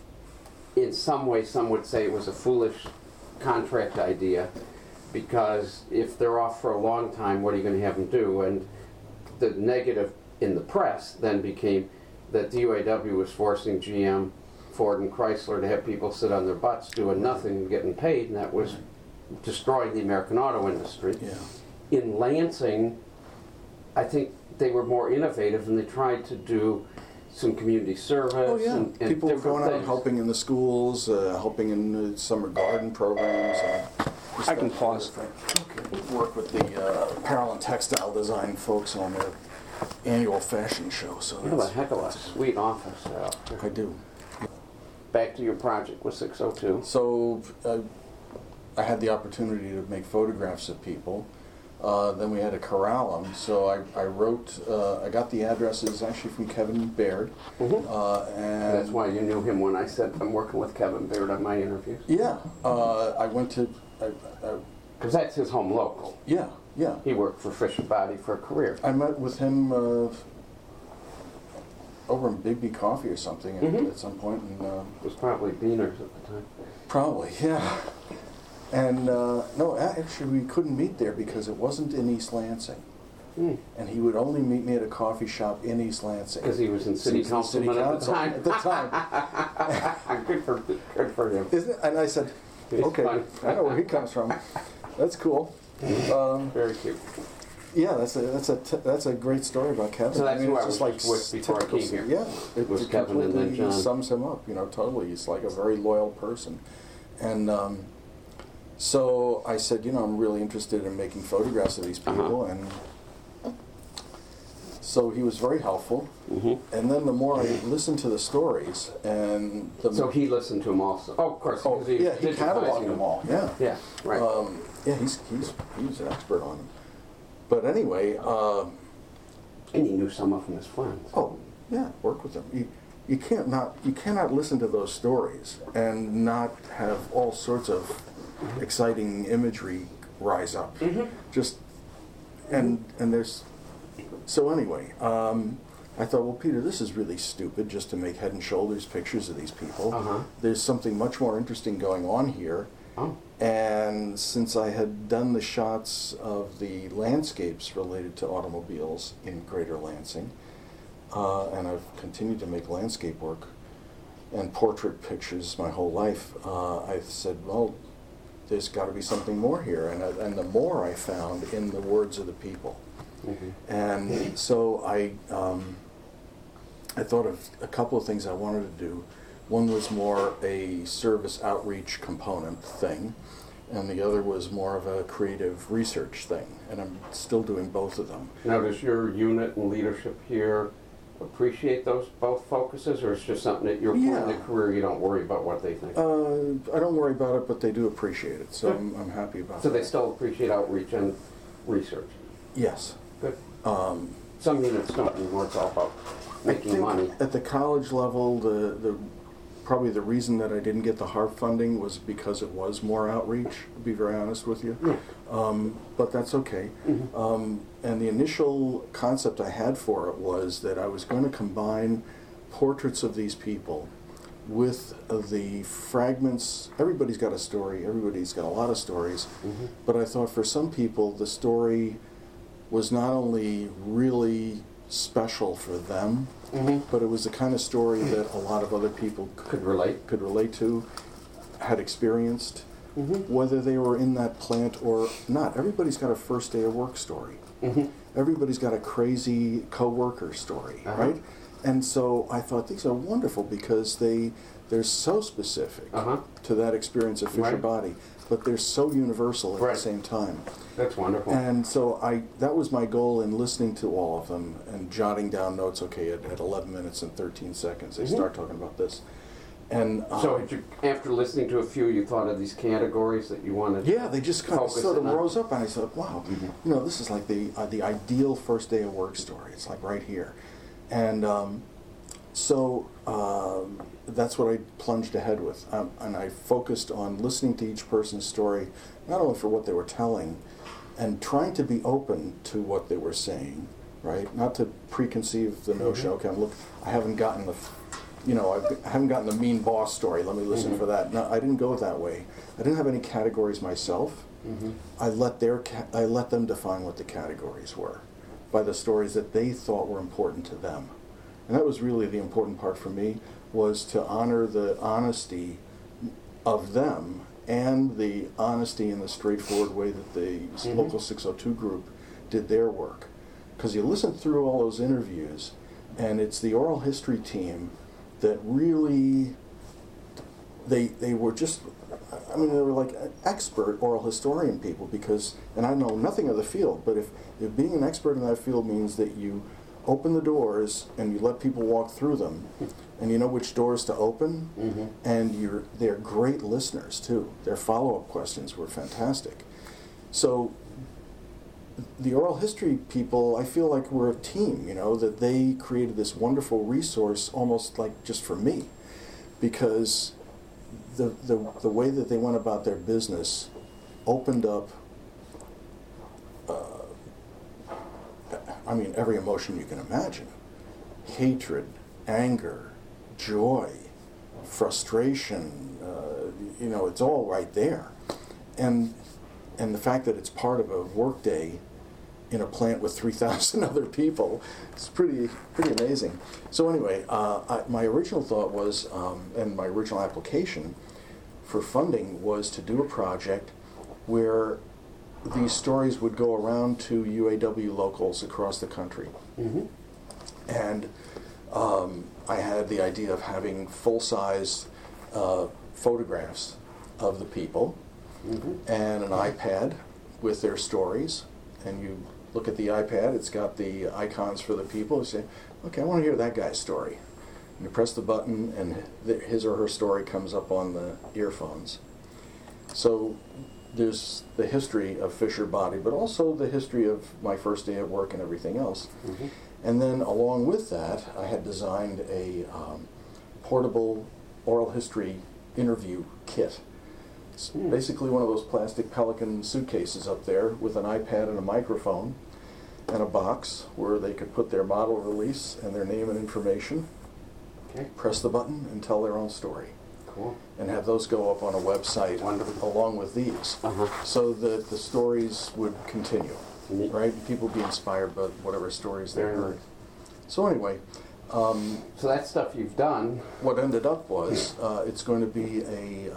Speaker 1: in some way, some would say it was a foolish contract idea, because if they're off for a long time, what are you going to have them do? And the negative in the press then became that the UAW was forcing GM, Ford, and Chrysler to have people sit on their butts doing nothing and getting paid, and that was destroying the American auto industry. In Lansing, I think they were more innovative, and they tried to do some community service. And
Speaker 2: people were going
Speaker 1: things.
Speaker 2: out helping in the schools, helping in summer garden programs.
Speaker 1: I can pause.
Speaker 2: Okay. Work with the apparel and textile design folks on their annual fashion show. So
Speaker 1: you have a heck of a sweet office.
Speaker 2: I do.
Speaker 1: Back to your project with 602.
Speaker 2: So I had the opportunity to make photographs of people. Then we had to corral them. So I wrote, I got the addresses actually from Kevin Baird. And
Speaker 1: that's why you knew him when I said I'm working with Kevin Baird on my interviews.
Speaker 2: Yeah. I went to...
Speaker 1: Because that's his home local.
Speaker 2: Yeah.
Speaker 1: He worked for Fish and Body for a career.
Speaker 2: I met with him over in Bigby Coffee or something at some point. And,
Speaker 1: it was probably Beaners at the time.
Speaker 2: Probably, yeah. And no, actually we couldn't meet there because it wasn't in East Lansing. And he would only meet me at a coffee shop in East Lansing.
Speaker 1: Because he was in city council at the time. Good for him.
Speaker 2: Isn't it? And I said, okay, I know where he comes from. That's cool.
Speaker 1: Very cute.
Speaker 2: Yeah, that's a great story about Kevin.
Speaker 1: So that's who I was
Speaker 2: like
Speaker 1: with before I came here.
Speaker 2: Yeah,
Speaker 1: it was Kevin and then John.
Speaker 2: Sums him up, totally. He's like a very loyal person. And so I said, I'm really interested in making photographs of these people. And so he was very helpful. And then the more I listened to the stories, and so
Speaker 1: he listened to them also. Oh, of course.
Speaker 2: He cataloged them all. Yeah,
Speaker 1: right.
Speaker 2: He's an expert on them. But anyway,
Speaker 1: and he knew some of them as friends.
Speaker 2: Oh, yeah, work with them. You cannot listen to those stories and not have all sorts of exciting imagery rise up. Just and there's So anyway, I thought, well, Peter, this is really stupid just to make head and shoulders pictures of these people.
Speaker 1: Uh-huh.
Speaker 2: There's something much more interesting going on here.
Speaker 1: Oh.
Speaker 2: And since I had done the shots of the landscapes related to automobiles in Greater Lansing, and I've continued to make landscape work and portrait pictures my whole life, I said, well, there's got to be something more here. And the more I found in the words of the people.
Speaker 1: Mm-hmm.
Speaker 2: And so I thought of a couple of things I wanted to do. One was more a service outreach component thing, and the other was more of a creative research thing, and I'm still doing both of them.
Speaker 1: Now, does your unit and leadership here appreciate those both focuses, or it's just something that you're in the career, you don't worry about what they think?
Speaker 2: I don't worry about it, but they do appreciate it, so I'm happy about
Speaker 1: So
Speaker 2: that.
Speaker 1: they still appreciate outreach and research?
Speaker 2: Yes.
Speaker 1: Good. Some units don't anymore, it's all about making money.
Speaker 2: At the college level, probably the reason that I didn't get the HARP funding was because it was more outreach, to be very honest with you.
Speaker 1: Yeah.
Speaker 2: But that's okay.
Speaker 1: Mm-hmm.
Speaker 2: And the initial concept I had for it was that I was going to combine portraits of these people with the fragments. Everybody's got a story, everybody's got a lot of stories,
Speaker 1: Mm-hmm.
Speaker 2: but I thought for some people the story was not only really special for them,
Speaker 1: Mm-hmm.
Speaker 2: but it was the kind of story that a lot of other people
Speaker 1: Could relate.
Speaker 2: could relate to, had experienced,
Speaker 1: Mm-hmm.
Speaker 2: whether they were in that plant or not. Everybody's got a first day of work story.
Speaker 1: Mm-hmm.
Speaker 2: Everybody's got a crazy coworker story,
Speaker 1: Uh-huh.
Speaker 2: right? And so I thought these are wonderful because they're so specific
Speaker 1: Uh-huh.
Speaker 2: to that experience of Fisher
Speaker 1: Right.
Speaker 2: Body, but they're so universal at
Speaker 1: Right.
Speaker 2: the same time.
Speaker 1: That's wonderful.
Speaker 2: And so that was my goal in listening to all of them and jotting down notes. Okay, at 11 minutes and 13 seconds, they
Speaker 1: Mhm.
Speaker 2: start talking about this. And
Speaker 1: So after listening to a few, you thought of these categories that you wanted?
Speaker 2: yeah, they just kind of
Speaker 1: Focus
Speaker 2: sort of
Speaker 1: in on.
Speaker 2: rose up, and I said, "Wow, this is like the ideal first day of work story. It's like right here." And so that's what I plunged ahead with, and I focused on listening to each person's story, not only for what they were telling, and trying to be open to what they were saying, right? Not to preconceive the notion. Okay, I haven't gotten I haven't gotten the mean boss story. Let me listen for that. No, I didn't go that way. I didn't have any categories myself.
Speaker 1: Mm-hmm.
Speaker 2: I let them define what the categories were by the stories that they thought were important to them. And that was really the important part for me, was to honor the honesty of them and the honesty in the straightforward way that the Local 602 group did their work. Because you listen through all those interviews, and it's the oral history team that really, they were just, they were like expert oral historian people, because, and I know nothing of the field, but if being an expert in that field means that you open the doors and you let people walk through them, and you know which doors to open, and they're great listeners too. Their follow-up questions were fantastic. So the oral history people, I feel like we're a team, that they created this wonderful resource almost like just for me, because the way that they went about their business opened up every emotion you can imagine. Hatred, anger, joy, frustration, it's all right there. And the fact that it's part of a workday in a plant with 3,000 other people, it's pretty amazing. So anyway, my original thought was, and my original application for funding was to do a project where these stories would go around to UAW locals across the country.
Speaker 1: Mm-hmm.
Speaker 2: And I had the idea of having full-size photographs of the people and an iPad with their stories. And you look at the iPad, it's got the icons for the people. You say, okay, I want to hear that guy's story. And you press the button, and his or her story comes up on the earphones. So there's the history of Fisher Body, but also the history of my first day at work and everything else.
Speaker 1: Mm-hmm.
Speaker 2: And then along with that, I had designed a portable oral history interview kit. It's basically one of those plastic Pelican suitcases up there with an iPad and a microphone. and a box where they could put their model release and their name and information,
Speaker 1: Okay.
Speaker 2: press the button, and tell their own story.
Speaker 1: Cool.
Speaker 2: And have those go up on a website
Speaker 1: Wonderful.
Speaker 2: along with these, so that the stories would continue,
Speaker 1: Neat.
Speaker 2: right? People be inspired by whatever stories they
Speaker 1: Very
Speaker 2: heard.
Speaker 1: nice.
Speaker 2: So anyway,
Speaker 1: So that stuff you've done.
Speaker 2: what ended up was it's going to be a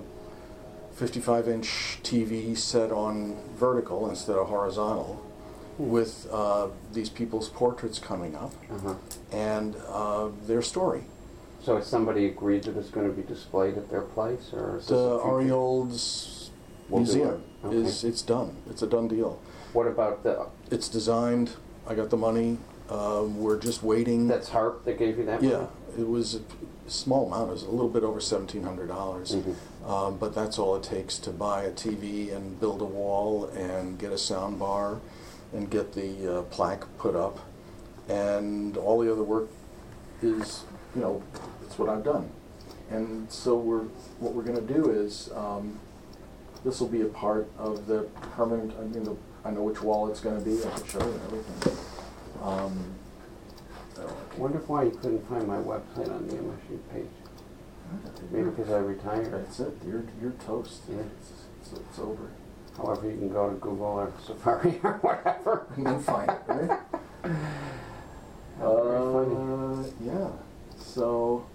Speaker 2: 55-inch TV set on vertical instead of horizontal, with these people's portraits coming up and their story.
Speaker 1: So has somebody agreed that it's going to be displayed at their place, or is this
Speaker 2: The
Speaker 1: a future-
Speaker 2: Ariolds
Speaker 1: Will do
Speaker 2: Museum
Speaker 1: it. Okay.
Speaker 2: it's done. It's a done deal.
Speaker 1: What about the?
Speaker 2: It's designed. I got the money. We're just waiting.
Speaker 1: That's Harp that gave you that money?
Speaker 2: Yeah, it was a small amount. It was a little bit over $1,700. But that's all it takes to buy a TV and build a wall and get a sound bar and get the plaque put up. And all the other work is, it's what I've done. And so what we're going to do is, this will be a part of the permanent, I know which wall it's going to be. I can show you and everything.
Speaker 1: I wonder why you couldn't find my website on the MSU page. Maybe because I retired.
Speaker 2: That's it. You're toast.
Speaker 1: Yeah.
Speaker 2: It's over.
Speaker 1: However, you can go to Google or Safari or whatever.
Speaker 2: And then find it, right?
Speaker 1: Very funny.
Speaker 2: Yeah. So,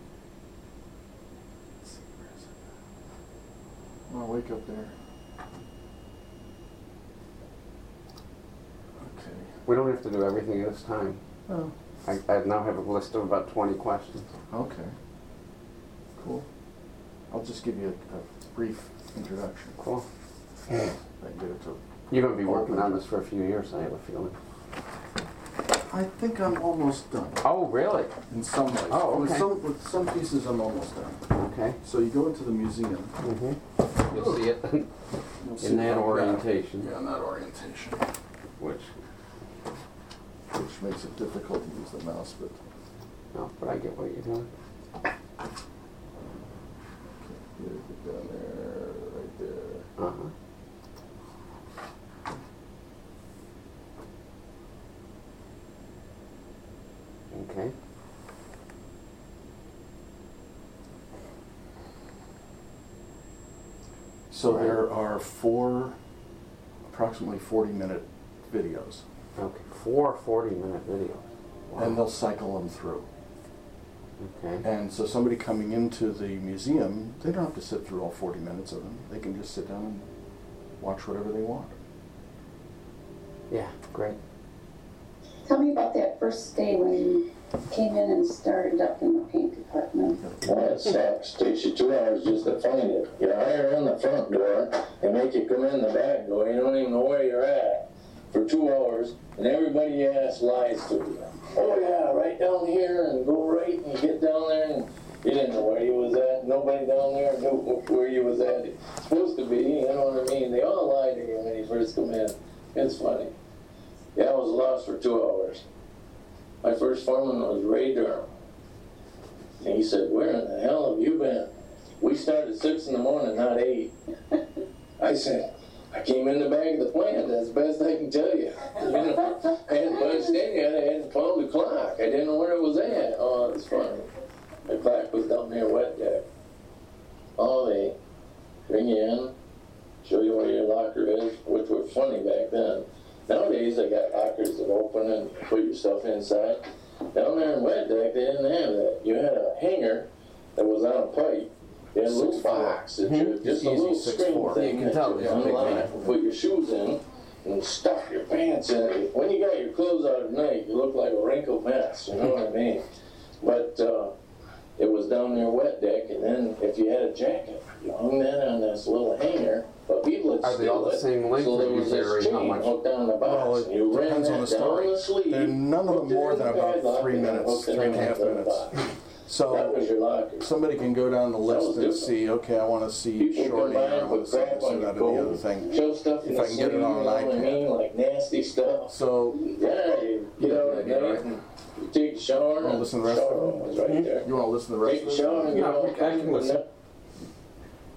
Speaker 2: let's see, where is it? I'm gonna wake up there. Okay.
Speaker 1: We don't have to do everything at this time.
Speaker 2: Oh,
Speaker 1: I now have a list of about 20 questions.
Speaker 2: okay. Cool. I'll just give you a brief introduction.
Speaker 1: Cool.
Speaker 2: I can get it to.
Speaker 1: You're going to be working on this for a few years, I have a feeling.
Speaker 2: I think I'm almost done.
Speaker 1: Oh, really?
Speaker 2: In some ways.
Speaker 1: Oh, okay.
Speaker 2: With some pieces, I'm almost done.
Speaker 1: Okay.
Speaker 2: So you go into the museum.
Speaker 1: Mm-hmm. You'll see it
Speaker 2: You'll see
Speaker 1: in that
Speaker 2: how-
Speaker 1: orientation,
Speaker 2: Yeah, in that orientation.
Speaker 1: which,
Speaker 2: Which makes it difficult to use the mouse, but
Speaker 1: no, but I get what you're doing.
Speaker 2: get down there, right there.
Speaker 1: Uh-huh. Okay.
Speaker 2: So there are approximately 40-minute videos,
Speaker 1: Okay. 4 40-minute videos. Wow.
Speaker 2: and they'll cycle them through.
Speaker 1: Okay.
Speaker 2: And so somebody coming into the museum, they don't have to sit through all 40 minutes of them. They can just sit down and watch whatever they want.
Speaker 1: Yeah, great.
Speaker 3: Tell me about that first day when you came in and started up in the paint department.
Speaker 4: Well, it sucks. Takes you 2 hours just to find it. You hire in the front door, they make you come in the back door. You don't even know where you're at for 2 hours, and everybody you ask lies to you. Oh yeah, right down here, and go right, and you get down there, and you didn't know where you was at. Nobody down there knew where you was at. It's supposed to be, you know what I mean? They all lie to you when you first come in. It's funny. Yeah, I was lost for 2 hours. My first foreman was Ray Durham. And he said, where in the hell have you been? We started at 6 in the morning, not 8. I said, I came in the back of the plant, that's the best I can tell you. You know, I hadn't punched in yet, I hadn't found the clock. I didn't know where it was at. Oh, it was funny. The clock was down there wet deck. Oh, they bring you in, show you where your locker is, which was funny back then. Nowadays, they got lockers that open and put your stuff inside. Down there in wet deck, they didn't have that. You had a hanger that was on a pipe. You had a little
Speaker 2: 6'4".
Speaker 4: box, that you, just a
Speaker 1: Easy
Speaker 4: little
Speaker 2: 6'4".
Speaker 4: screen thing
Speaker 1: You can
Speaker 4: that
Speaker 1: tell
Speaker 4: you
Speaker 1: it's a big
Speaker 4: unlock
Speaker 1: man.
Speaker 4: and put your shoes in and stuff your pants in it. When you got your clothes out at night, you look like a wrinkled mess, you know what I mean? But it was down there wet deck, and then if you had a jacket, you hung that on this little hanger. But people would
Speaker 1: Are they all
Speaker 4: steal
Speaker 1: the
Speaker 4: it,
Speaker 1: same length,
Speaker 4: so
Speaker 1: or
Speaker 4: there
Speaker 1: you
Speaker 4: was
Speaker 1: vary
Speaker 4: this
Speaker 1: how
Speaker 4: chain
Speaker 1: much?
Speaker 4: hooked down the box,
Speaker 2: Well,
Speaker 4: and
Speaker 2: it
Speaker 4: you ran
Speaker 2: depends on
Speaker 4: that
Speaker 2: the
Speaker 4: down
Speaker 2: story.
Speaker 4: the sleeve.
Speaker 2: They're none of them
Speaker 4: hooked it
Speaker 2: more
Speaker 4: in
Speaker 2: than
Speaker 4: the
Speaker 2: about
Speaker 4: padlock,
Speaker 2: 3
Speaker 4: and then
Speaker 2: minutes,
Speaker 4: hooked it
Speaker 2: 3.5
Speaker 4: into the
Speaker 2: minutes.
Speaker 4: box. That
Speaker 2: So
Speaker 4: was your locker.
Speaker 2: somebody can go down the list and
Speaker 4: different.
Speaker 2: see, okay, I want to see
Speaker 4: People
Speaker 2: shorty,
Speaker 4: come
Speaker 2: or
Speaker 4: by
Speaker 2: I
Speaker 4: and
Speaker 2: want
Speaker 4: put
Speaker 2: to see
Speaker 4: crap
Speaker 2: this
Speaker 4: on
Speaker 2: or
Speaker 4: your
Speaker 2: that or the other
Speaker 4: coat,
Speaker 2: thing.
Speaker 4: show stuff in
Speaker 2: If
Speaker 4: the
Speaker 2: I can get it
Speaker 4: sleeve,
Speaker 2: on an
Speaker 4: you know what I
Speaker 2: iPad.
Speaker 4: mean, like nasty stuff.
Speaker 2: So
Speaker 4: Yeah, you get out at
Speaker 2: Yeah,
Speaker 4: night
Speaker 2: right.
Speaker 4: and you take a shower.
Speaker 2: Wanna listen to the rest of
Speaker 4: shower
Speaker 2: it?
Speaker 4: was right there.
Speaker 2: you want to listen to the rest
Speaker 4: Take
Speaker 2: of
Speaker 4: a
Speaker 2: it?
Speaker 4: shower and get
Speaker 1: No,
Speaker 4: all
Speaker 1: I can listen.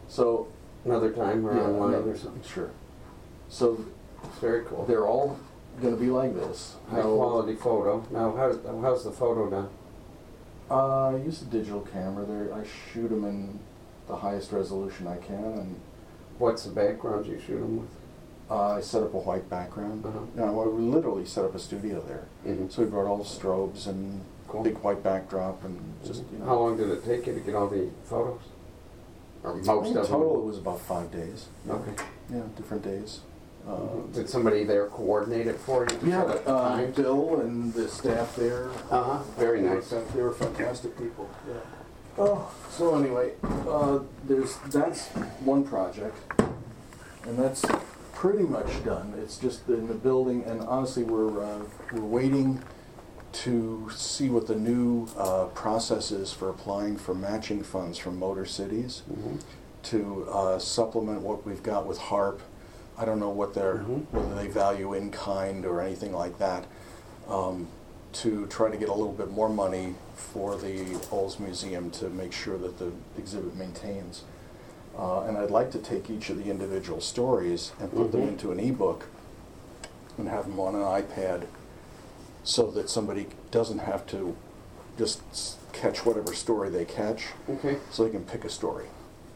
Speaker 2: So
Speaker 1: Another time or
Speaker 2: yeah,
Speaker 1: online
Speaker 2: another-
Speaker 1: or something.
Speaker 2: Sure. So
Speaker 1: It's very cool.
Speaker 2: they're all going to be like this.
Speaker 1: High quality photo. Now, how's the photo done?
Speaker 2: I use a digital camera. There, I shoot them in the highest resolution I can, and
Speaker 1: What's the background you shoot them with?
Speaker 2: I set up a white background. Now, we literally set up a studio there.
Speaker 1: Mhm.
Speaker 2: So we brought all the strobes and
Speaker 1: Cool.
Speaker 2: big white backdrop, and just, you know.
Speaker 1: How long did it take you to get all the photos? Or most
Speaker 2: In
Speaker 1: of
Speaker 2: total,
Speaker 1: them?
Speaker 2: it was about 5 days.
Speaker 1: Okay.
Speaker 2: Yeah, different days.
Speaker 1: Did somebody there coordinate it for you?
Speaker 2: Yeah,
Speaker 1: At the time?
Speaker 2: Bill and the staff there.
Speaker 1: Very nice.
Speaker 2: They were fantastic people. Yeah. Oh, so anyway, that's one project, and that's pretty much done. It's just in the building, and honestly, we're waiting to see what the new process is for applying for matching funds from Motor Cities to supplement what we've got with HARP. I don't know what whether they value in kind or anything like that, to try to get a little bit more money for the Olds Museum to make sure that the exhibit maintains. And I'd like to take each of the individual stories and put them into an ebook and have them on an iPad so that somebody doesn't have to just catch whatever story they catch,
Speaker 1: Okay.
Speaker 2: so they can pick a story.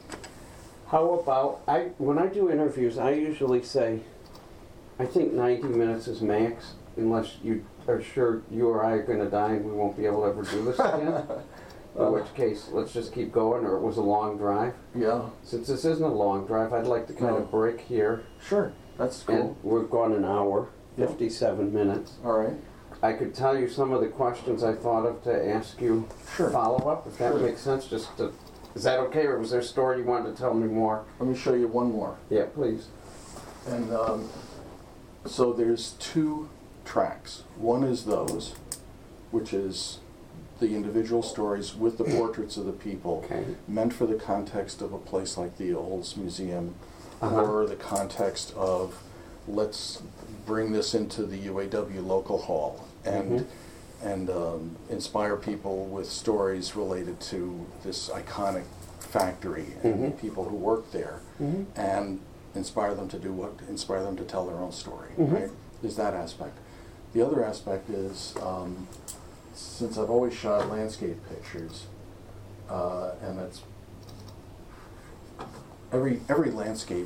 Speaker 1: How about, when I do interviews, I usually say, I think 90 minutes is max, unless you are sure you or I are going to die and we won't be able to ever do this again. In which case, let's just keep going, or it was a long drive.
Speaker 2: Yeah.
Speaker 1: Since this isn't a long drive, I'd like to kind of break here.
Speaker 2: Sure. That's cool.
Speaker 1: And we've gone an hour,
Speaker 2: Yeah.
Speaker 1: 57 minutes.
Speaker 2: All right.
Speaker 1: I could tell you some of the questions I thought of to ask you
Speaker 2: Sure.
Speaker 1: follow-up, if that
Speaker 2: Sure.
Speaker 1: makes sense. Is that okay, or was there a story you wanted to tell me more?
Speaker 2: Let me show you one more.
Speaker 1: Yeah, please.
Speaker 2: And so there's 2 tracks. One is those, which is the individual stories with the portraits of the people,
Speaker 1: Okay.
Speaker 2: meant for the context of a place like the Olds Museum, or the context of, let's bring this into the UAW local hall and inspire people with stories related to this iconic factory and the people who work there, and inspire them to do what? Inspire them to tell their own story, right? There's that aspect. The other aspect is, since I've always shot landscape pictures, and it's every landscape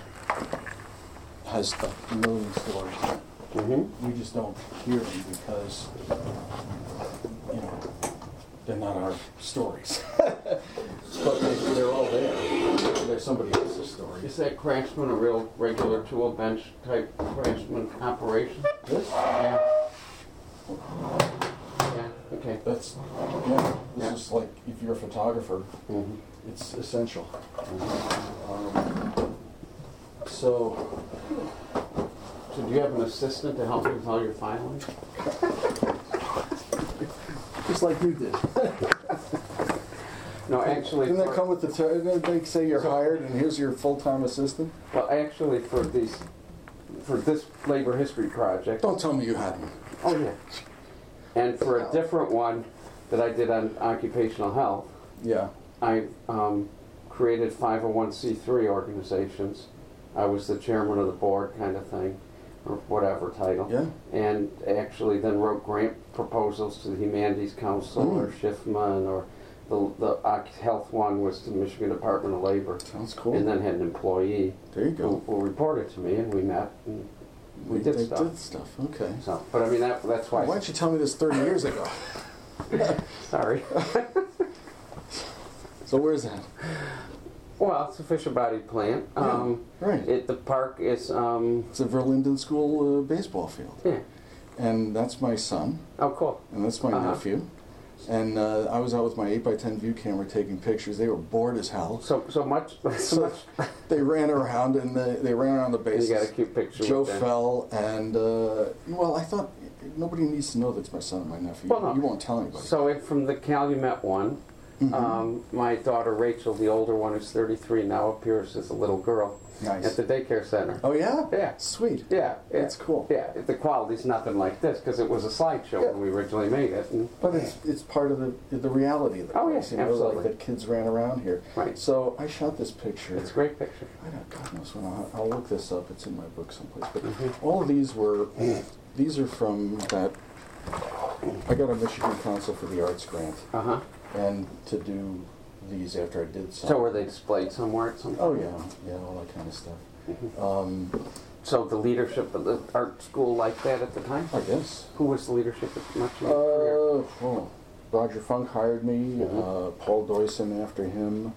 Speaker 2: has a million stories. We just don't hear them because, you know, they're not our stories. But they're all there. They're somebody else's story.
Speaker 1: Is that Craftsman a real regular tool bench type Craftsman operation?
Speaker 2: This?
Speaker 1: Yeah. Yeah, okay.
Speaker 2: This is like, if you're a photographer, it's essential. So
Speaker 1: do you have an assistant to help you with all your filing?
Speaker 2: just like you did.
Speaker 1: No, actually.
Speaker 2: Didn't that come with the they say you're hired and here's your full-time assistant?
Speaker 1: Well, actually, for this labor history project.
Speaker 2: Don't tell me you had one.
Speaker 1: Oh, yeah. And for a different one that I did on occupational health,
Speaker 2: Yeah.
Speaker 1: I created 501c3 organizations. I was the chairman of the board kind of thing, or whatever title.
Speaker 2: Yeah.
Speaker 1: And actually then wrote grant proposals to the Humanities Council or SHFMA, or the health one was to the Michigan Department of Labor.
Speaker 2: Sounds cool.
Speaker 1: And then had an employee
Speaker 2: There you go.
Speaker 1: who reported to me, and we met and we did
Speaker 2: They
Speaker 1: stuff.
Speaker 2: did stuff. Okay.
Speaker 1: So, but I mean, that's why.
Speaker 2: Why didn't you tell me this 30 years ago?
Speaker 1: Sorry.
Speaker 2: So where's that?
Speaker 1: Well, it's a fisher-bodied plant.
Speaker 2: Right.
Speaker 1: The park is.
Speaker 2: It's a Verlinden School baseball field.
Speaker 1: Yeah.
Speaker 2: And that's my son,
Speaker 1: Oh, cool.
Speaker 2: and that's my nephew. And I was out with my 8x10 view camera taking pictures. They were bored as hell.
Speaker 1: So much.
Speaker 2: They ran around and they ran around the bases.
Speaker 1: You got a cute picture.
Speaker 2: Joe
Speaker 1: with them.
Speaker 2: fell, and well, I thought nobody needs to know that's my son and my nephew.
Speaker 1: Well, no.
Speaker 2: You won't tell anybody.
Speaker 1: So from the Calumet one, my daughter Rachel, the older one who's 33 now, appears as a little girl
Speaker 2: Nice.
Speaker 1: at the daycare center.
Speaker 2: Oh yeah.
Speaker 1: Yeah.
Speaker 2: Sweet.
Speaker 1: Yeah,
Speaker 2: That's cool.
Speaker 1: Yeah, the quality's nothing like this because it was a slideshow when we originally made it. And
Speaker 2: But it's part of the reality of the
Speaker 1: Oh,
Speaker 2: place.
Speaker 1: yeah,
Speaker 2: You know,
Speaker 1: absolutely.
Speaker 2: like that kids ran around here.
Speaker 1: Right.
Speaker 2: So I shot this picture.
Speaker 1: it's a great picture.
Speaker 2: I don't, God knows when I'll look this up. It's in my book someplace. But all of these were these are from that. I got a Michigan Council for the Arts grant,
Speaker 1: Uh-huh.
Speaker 2: and to do these after I did some.
Speaker 1: So were they displayed somewhere at some
Speaker 2: Oh
Speaker 1: point?
Speaker 2: yeah, all that kind of stuff.
Speaker 1: So the leadership of the art school like that at the time?
Speaker 2: I guess.
Speaker 1: Who was the leadership at much of your career?
Speaker 2: Roger Funk hired me. Paul Doyson after him.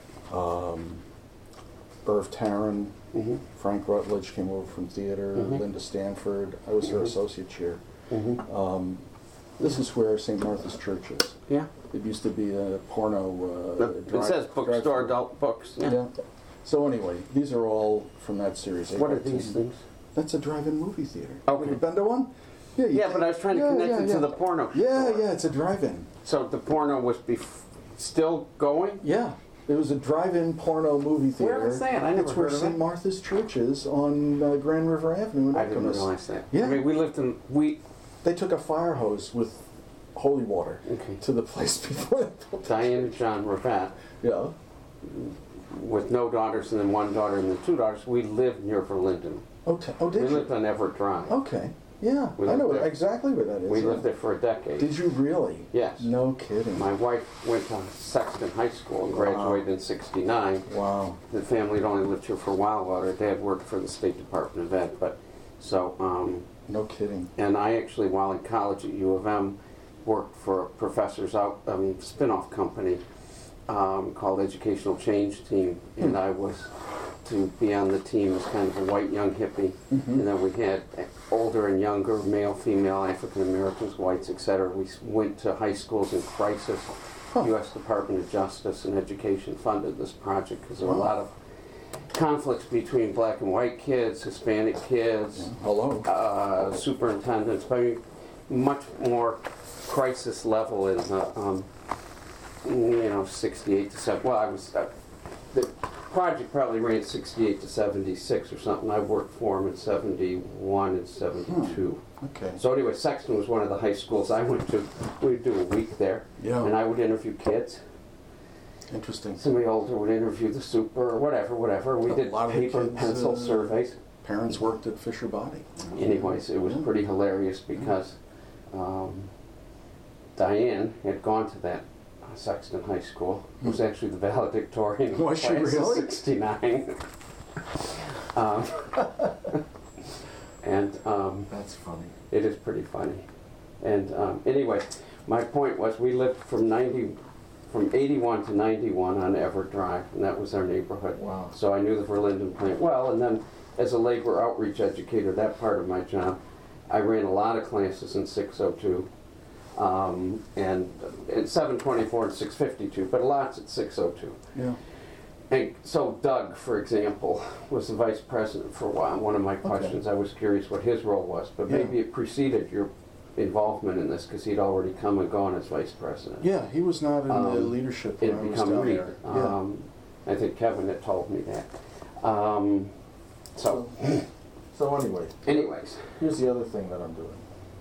Speaker 2: Irv Taryn.
Speaker 1: Mm-hmm.
Speaker 2: Frank Rutledge came over from theater. Linda Stanford. I was her associate chair. This is where St. Martha's Church is.
Speaker 1: Yeah.
Speaker 2: It used to be a porno.
Speaker 1: It says bookstore, adult books.
Speaker 2: Yeah. So anyway, these are all from that series.
Speaker 1: What are these things?
Speaker 2: That's a drive-in movie theater.
Speaker 1: Okay.
Speaker 2: You been to one?
Speaker 1: Yeah, but I was trying to connect it to the porno.
Speaker 2: Yeah, it's a drive-in.
Speaker 1: So the porno was still going?
Speaker 2: Yeah. It was a drive-in porno movie theater.
Speaker 1: Where was that? I never
Speaker 2: It's
Speaker 1: heard
Speaker 2: where
Speaker 1: of
Speaker 2: St.
Speaker 1: it.
Speaker 2: Martha's Church is on Grand River Avenue in
Speaker 1: I didn't
Speaker 2: Okemos.
Speaker 1: realize that.
Speaker 2: Yeah.
Speaker 1: I mean, we lived in,
Speaker 2: They took a fire hose with holy water
Speaker 1: Okay.
Speaker 2: to the place before they built it.
Speaker 1: Diane and John Ravat,
Speaker 2: Yeah.
Speaker 1: with no daughters and then one daughter and then two daughters, we lived near Verlinden.
Speaker 2: Oh, did
Speaker 1: We
Speaker 2: you?
Speaker 1: lived on Everett Drive.
Speaker 2: Okay. Yeah.
Speaker 1: We
Speaker 2: I know
Speaker 1: lived there.
Speaker 2: exactly where that is.
Speaker 1: We
Speaker 2: yeah.
Speaker 1: lived there for a decade.
Speaker 2: Did you really?
Speaker 1: Yes.
Speaker 2: No kidding.
Speaker 1: My wife went to Sexton High School and graduated in '69.
Speaker 2: Wow.
Speaker 1: The family had only lived here for a while while her dad worked for the State Department of Ed. But so,
Speaker 2: No kidding.
Speaker 1: and I actually, while in college at U of M, worked for a spin-off company called Educational Change Team, and I was to be on the team as kind of a white young hippie, and then we had older and younger, male, female, African Americans, whites, etc. We went to high schools in crisis. U.S. Department of Justice and Education funded this project because there were a lot of conflicts between black and white kids, Hispanic kids,
Speaker 2: Hello.
Speaker 1: superintendents, but I mean, much more crisis level in the 68 to 7. Well, I was the project probably ran 68 to 76 or something. I worked for him in 71 and 72.
Speaker 2: Okay.
Speaker 1: So anyway, Sexton was one of the high schools I went to. We'd do a week there,
Speaker 2: Yeah.
Speaker 1: and I would interview kids.
Speaker 2: Interesting.
Speaker 1: Somebody older would interview the super or whatever. We
Speaker 2: A
Speaker 1: did
Speaker 2: lot of the
Speaker 1: paper and
Speaker 2: kids,
Speaker 1: pencil surveys.
Speaker 2: Parents worked at Fisher Body.
Speaker 1: Anyways, it was pretty hilarious because Diane had gone to that Sexton High School. It was actually the valedictorian.
Speaker 2: Was she
Speaker 1: class of
Speaker 2: really?
Speaker 1: '69. And
Speaker 2: That's funny.
Speaker 1: it is pretty funny. And anyway, my point was we lived from 81 to 91 on Everett Drive, and that was our neighborhood.
Speaker 2: Wow.
Speaker 1: So I knew the Verlinden plant well, and then as a labor outreach educator, that part of my job, I ran a lot of classes in 602, and 724 and 652, but lots at 602.
Speaker 2: Yeah.
Speaker 1: And so Doug, for example, was the vice president for a while. One of my questions, I was curious what his role was, but
Speaker 2: Yeah.
Speaker 1: maybe it preceded your involvement in this because he'd already come and gone as vice president.
Speaker 2: Yeah, he was not in the leadership when
Speaker 1: It
Speaker 2: I
Speaker 1: had
Speaker 2: was
Speaker 1: become
Speaker 2: down
Speaker 1: Reed.
Speaker 2: there. Yeah.
Speaker 1: I think Kevin had told me that. So,
Speaker 2: So anyway,
Speaker 1: anyways,
Speaker 2: here's the other thing that I'm doing.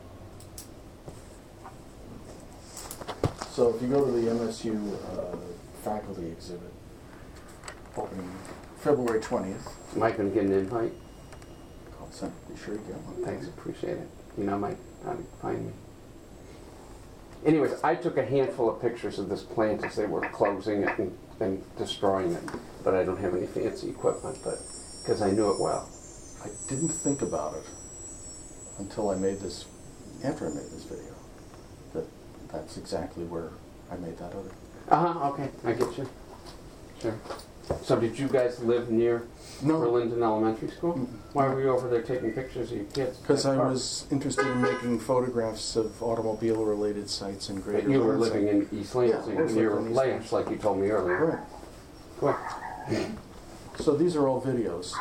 Speaker 2: So if you go to the MSU faculty exhibit, opening February 20th,
Speaker 1: am I going to get an invite?
Speaker 2: be sure you get one.
Speaker 1: Thanks, appreciate it. You know how to find me. Anyways, I took a handful of pictures of this plant as they were closing it and destroying it, but I don't have any fancy equipment, but because I knew it well.
Speaker 2: I didn't think about it until I made this, after I made this video, that's exactly where I made that other.
Speaker 1: Okay, I get you. Sure. So did you guys live near
Speaker 2: No.
Speaker 1: Verlinden Elementary School? Why were you over there taking pictures of your kids?
Speaker 2: Because I was interested in making photographs of automobile-related sites in Greater
Speaker 1: You were
Speaker 2: Lansing.
Speaker 1: living in East Lansing,
Speaker 2: Yeah, I was
Speaker 1: near
Speaker 2: living in East
Speaker 1: Lance,
Speaker 2: Lansing.
Speaker 1: like you told me earlier.
Speaker 2: Right.
Speaker 1: Quick.
Speaker 2: So these are all videos.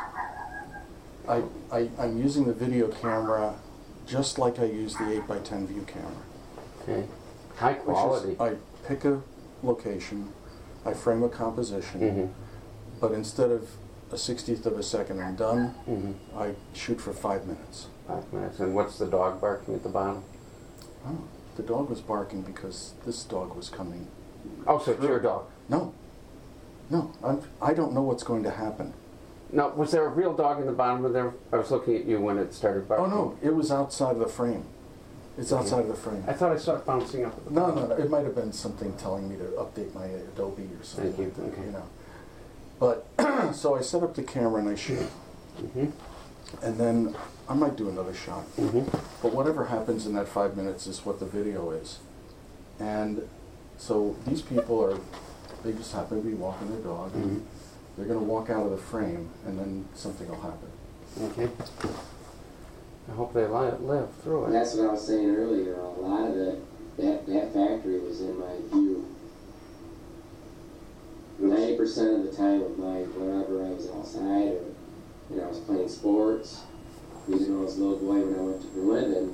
Speaker 2: I'm using the video camera just like I use the 8x10 view camera.
Speaker 1: Okay. High
Speaker 2: Which is,
Speaker 1: quality.
Speaker 2: I pick a location, I frame a composition,
Speaker 1: Mm-hmm.
Speaker 2: but instead of a 60th of a second I'm done,
Speaker 1: Mm-hmm.
Speaker 2: I shoot for 5 minutes.
Speaker 1: 5 minutes. And what's the dog barking at the bottom?
Speaker 2: Oh, the dog was barking because this dog was coming.
Speaker 1: Oh, so it's your dog.
Speaker 2: No, I don't know what's going to happen.
Speaker 1: Now, was there a real dog in the bottom of there? I was looking at you when it started barking.
Speaker 2: Oh no, it was outside of the frame. It's outside of the frame.
Speaker 1: I thought I saw it bouncing up at the
Speaker 2: No,
Speaker 1: bottom.
Speaker 2: no, it might have been something telling me to update my Adobe or something.
Speaker 1: Thank you,
Speaker 2: like that,
Speaker 1: okay.
Speaker 2: you know. But so I set up the camera and I shoot, and then I might do another shot. But whatever happens in that 5 minutes is what the video is. And so these people they just happen to be walking their dog. And they're going to walk out of the frame, and then something will happen.
Speaker 1: Okay. I hope they live through it.
Speaker 5: That's what I was saying earlier. A lot of that factory was in my view. 90% of the time of my wherever I was outside or I was playing sports, even when I was a little boy when I went to Berlin,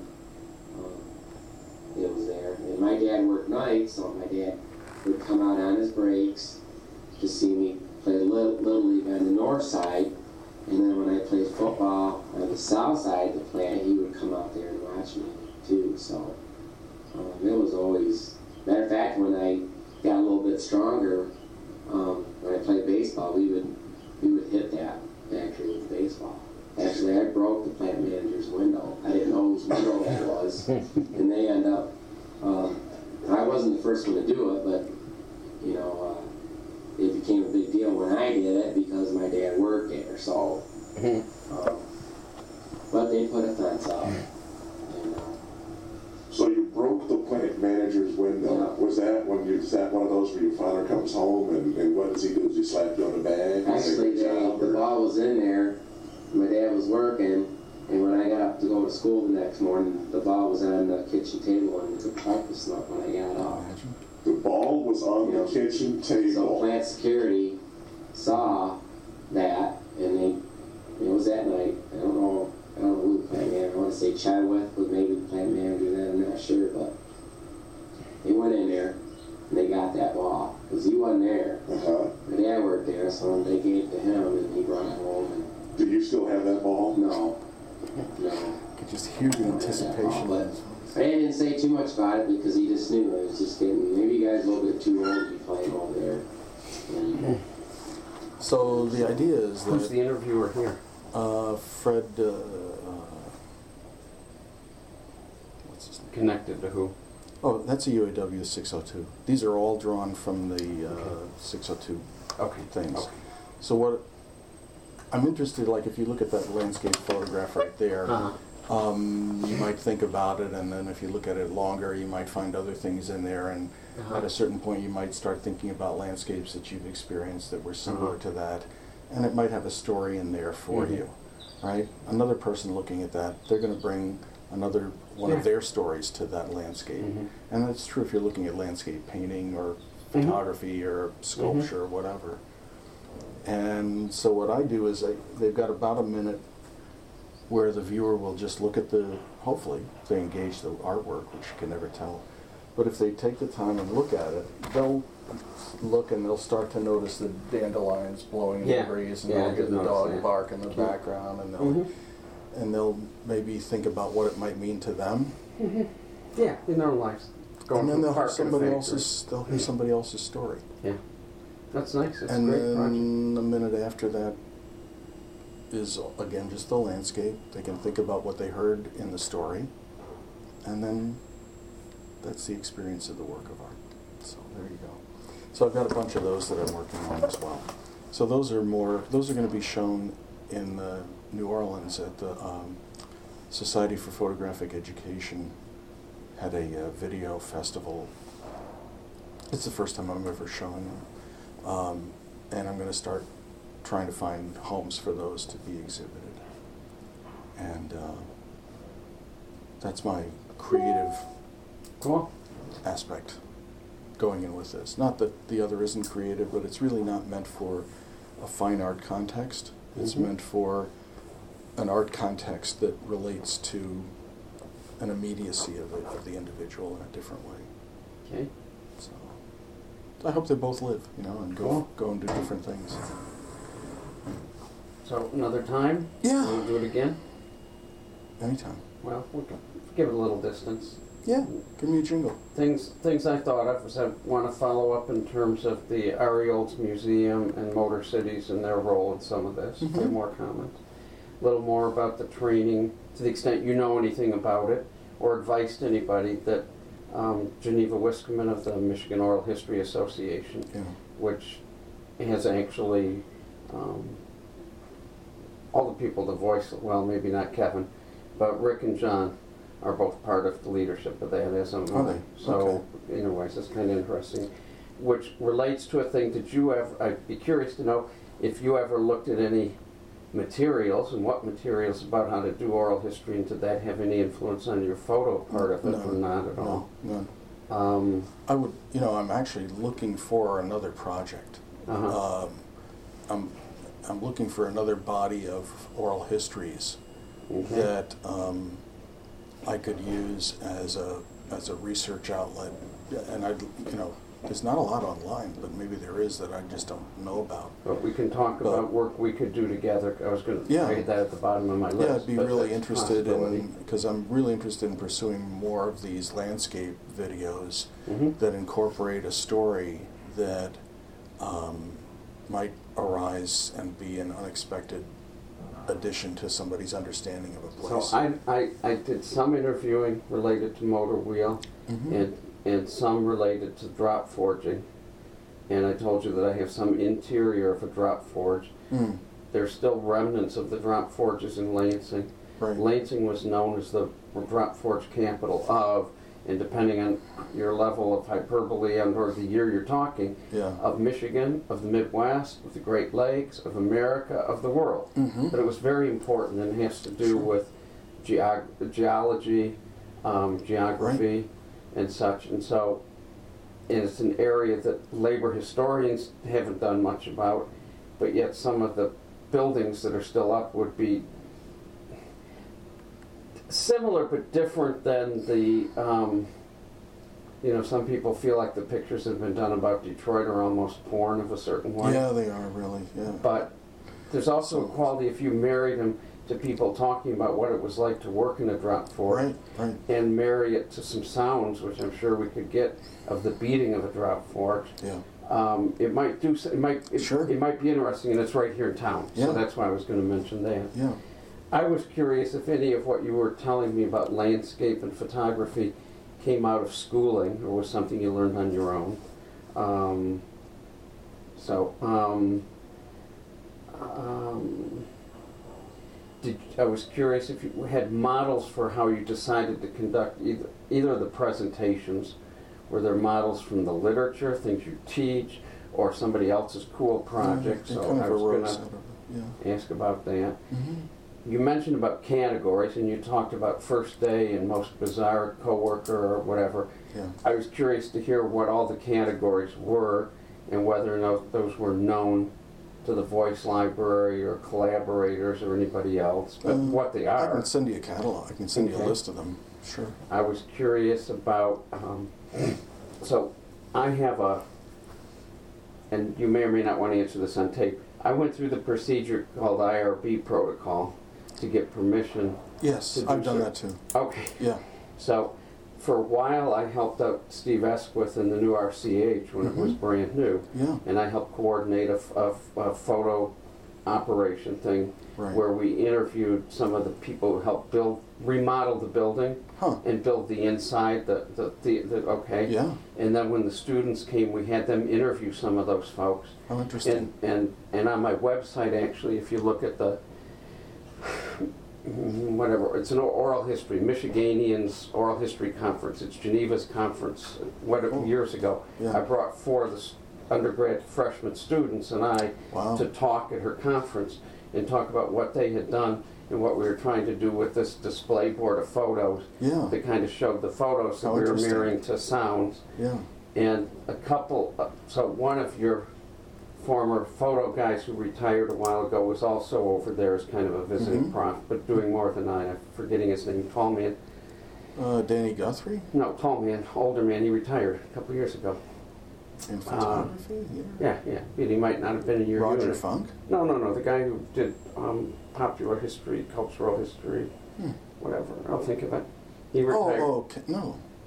Speaker 5: it was there. And my dad worked nights, so my dad would come out on his breaks to see me play Little League on the north side. And then when I played football on the south side of the plant, he would come out there and watch me too. So it was always, matter of fact, when I got a little bit stronger, when I played baseball, we would hit that factory with baseball. Actually, I broke the plant manager's window. I didn't know whose window that was, and they end up. I wasn't the first one to do it, but it became a big deal when I did it because my dad worked there. So, but they put a fence up. And,
Speaker 6: so you broke the plant manager's window.
Speaker 5: Yeah.
Speaker 6: Was that one of those where your father comes home and what does he do? Does he slap you on the back?
Speaker 5: actually, the ball was in there. My dad was working, and when I got up to go to school the next morning, the ball was on the kitchen table and the breakfast snuck when I got up.
Speaker 6: The ball was on the kitchen
Speaker 5: So
Speaker 6: table.
Speaker 5: plant security saw that, and it was that night. I don't know who the plant manager. I want to say Chadwick was maybe the plant manager then. I'm not sure, but they went in there and they got that ball because he wasn't there. My dad worked there, so they gave it to him and he brought it home. And
Speaker 6: Do you still have that ball?
Speaker 5: no.
Speaker 2: I could just hear the anticipation.
Speaker 5: But I didn't say too much about it because he just knew it was just getting. Maybe you guys a little bit too old to be playing over there. And,
Speaker 2: So the idea is
Speaker 1: Who's
Speaker 2: that
Speaker 1: the interviewer here?
Speaker 2: Fred, what's his name?
Speaker 1: Connected to who?
Speaker 2: Oh, that's a UAW 602. These are all drawn from the 602
Speaker 1: Okay.
Speaker 2: things.
Speaker 1: Okay.
Speaker 2: So what I'm interested, like if you look at that landscape photograph right there, you might think about it, and then if you look at it longer, you might find other things in there, and at a certain point you might start thinking about landscapes that you've experienced that were similar to that, and it might have a story in there for you, right? Another person looking at that, they're going to bring another one of their stories to that landscape. And that's true if you're looking at landscape painting or photography or sculpture or whatever. And so what I do is they've got about a minute where the viewer will just look at hopefully, if they engage the artwork, which you can never tell. But if they take the time and look at it, they'll look and they'll start to notice the dandelions blowing in the breeze, and they'll hear the dog bark in the background, and they'll maybe think about what it might mean to them.
Speaker 1: Yeah, in their own lives. Going
Speaker 2: And then
Speaker 1: from
Speaker 2: they'll hear
Speaker 1: park to
Speaker 2: they'll hear somebody else's story.
Speaker 1: Yeah. That's nice. That's
Speaker 2: And
Speaker 1: a great project.
Speaker 2: then a minute after that is, again, just the landscape. They can think about what they heard in the story. And then that's the experience of the work of art. So there you go. So I've got a bunch of those that I'm working on as well. So those are going to be shown in New Orleans at the Society for Photographic Education. Had a video festival. It's the first time I'm ever showing them. And I'm going to start trying to find homes for those to be exhibited. And that's my creative aspect going in with this. Not that the other isn't creative, but it's really not meant for a fine art context. It's meant for an art context that relates to an immediacy of the individual in a different way.
Speaker 1: Okay.
Speaker 2: So I hope they both live, and go and do different things.
Speaker 1: So another time?
Speaker 2: Yeah.
Speaker 1: Want to do it again?
Speaker 2: Anytime.
Speaker 1: Well, we can give it a little distance.
Speaker 2: Yeah, give me a jingle.
Speaker 1: Things I thought of was I want to follow up in terms of the Ari Olds Museum and Motor Cities and their role in some of this.
Speaker 2: Mm-hmm.
Speaker 1: Get more comments. A little more about the training, to the extent you know anything about it, or advice to anybody that Geneva Wiskeman of the Michigan Oral History Association,
Speaker 2: Yeah.
Speaker 1: which has actually all the people, the voice, well, maybe not Kevin, but Rick and John are both part of the leadership of that as
Speaker 2: Are they?
Speaker 1: So, anyways, it's kind of interesting. Which relates to a thing that you have, I'd be curious to know if you ever looked at any materials and what materials about how to do oral history, and did that have any influence on your photo part of it or not at all?
Speaker 2: No.
Speaker 1: Um,
Speaker 2: I would, I'm actually looking for another project.
Speaker 1: uh-huh.
Speaker 2: I'm looking for another body of oral histories
Speaker 1: Okay.
Speaker 2: that I could use as a research outlet, and there's not a lot online, but maybe there is that I just don't know about.
Speaker 1: But we can talk
Speaker 2: But-
Speaker 1: about work we could do together. I was going to
Speaker 2: Yeah.
Speaker 1: write that at the bottom of my list.
Speaker 2: Yeah, I'd be
Speaker 1: but
Speaker 2: really
Speaker 1: that's a
Speaker 2: interested
Speaker 1: possibility.
Speaker 2: because I'm really interested in pursuing more of these landscape videos
Speaker 1: Mhm.
Speaker 2: that incorporate a story that might arise and be an unexpected addition to somebody's understanding of a place.
Speaker 1: So I did some interviewing related to motor wheel
Speaker 2: Mhm.
Speaker 1: and some related to drop forging. And I told you that I have some interior of a drop forge.
Speaker 2: Mm,
Speaker 1: There's still remnants of the drop forges in Lansing.
Speaker 2: right.
Speaker 1: Lansing was known as the drop forge capital of, and depending on your level of hyperbole and or the year you're talking,
Speaker 2: Yeah.
Speaker 1: of Michigan, of the Midwest, of the Great Lakes, of America, of the world.
Speaker 2: Mhm.
Speaker 1: But it was very important and has to do
Speaker 2: Sure.
Speaker 1: with geology, geography, and such. And so, and it's an area that labor historians haven't done much about, but yet some of the buildings that are still up would be similar but different than the, some people feel like the pictures that have been done about Detroit are almost porn of a certain way.
Speaker 2: Yeah, they are really. Yeah.
Speaker 1: But there's also a quality if you marry them to people talking about what it was like to work in a drop forge,
Speaker 2: Right.
Speaker 1: and marry it to some sounds, which I'm sure we could get of the beating of a drop forge.
Speaker 2: Yeah.
Speaker 1: It might do.
Speaker 2: Sure.
Speaker 1: It might be interesting, and it's right here in town.
Speaker 2: Yeah.
Speaker 1: So that's why I was going to mention that.
Speaker 2: Yeah.
Speaker 1: I was curious if any of what you were telling me about landscape and photography came out of schooling or was something you learned on your own. I was curious if you had models for how you decided to conduct either of the presentations. Were there models from the literature, things you teach, or somebody else's cool project?
Speaker 2: It
Speaker 1: So
Speaker 2: kind
Speaker 1: I
Speaker 2: of
Speaker 1: was
Speaker 2: arose
Speaker 1: going
Speaker 2: out of it. Yeah.
Speaker 1: to ask about that.
Speaker 2: Mm-hmm.
Speaker 1: You mentioned about categories, and you talked about first day and most bizarre coworker or whatever.
Speaker 2: Yeah.
Speaker 1: I was curious to hear what all the categories were and whether or not those were known to the Voice Library or collaborators or anybody else, but what they
Speaker 2: I
Speaker 1: are.
Speaker 2: can send you a catalog. I can send you a
Speaker 1: Okay.
Speaker 2: list of them. Sure.
Speaker 1: I was curious about, so I have and you may or may not want to answer this on tape, I went through the procedure called IRB protocol to get permission.
Speaker 2: Yes,
Speaker 1: To do
Speaker 2: I've done
Speaker 1: so.
Speaker 2: that too.
Speaker 1: Okay.
Speaker 2: Yeah.
Speaker 1: So, for a while, I helped out Steve Esquith in the new RCH when it was brand new,
Speaker 2: Yeah.
Speaker 1: and I helped coordinate a photo operation thing
Speaker 2: Right.
Speaker 1: where we interviewed some of the people who helped remodel the building
Speaker 2: Huh.
Speaker 1: and build the inside. Okay.
Speaker 2: Yeah.
Speaker 1: And then when the students came, we had them interview some of those folks.
Speaker 2: How interesting.
Speaker 1: And on my website, actually, if you look at the whatever, it's an oral history, Michiganians Oral History Conference. It's Geneva's conference. Years ago,
Speaker 2: Yeah.
Speaker 1: I brought 4 of the undergrad freshman students and I
Speaker 2: Wow.
Speaker 1: to talk at her conference and talk about what they had done and what we were trying to do with this display board of photos.
Speaker 2: Yeah.
Speaker 1: That kind of showed the photos that
Speaker 2: How
Speaker 1: we were
Speaker 2: interesting.
Speaker 1: mirroring to sounds.
Speaker 2: Yeah.
Speaker 1: And a couple, so one of your former photo guys who retired a while ago was also over there as kind of a visiting
Speaker 2: Mhm.
Speaker 1: prof, but doing more than I'm forgetting his name, tall man.
Speaker 2: Danny Guthrie
Speaker 1: No, tall man, older man, he retired a couple years ago.
Speaker 2: in photography.
Speaker 1: Yeah, but he might not have been in your
Speaker 2: Roger
Speaker 1: unit.
Speaker 2: Funk.
Speaker 1: No, the guy who did popular history, cultural history, whatever, I'll think of it. He retired.
Speaker 2: Oh, okay. No.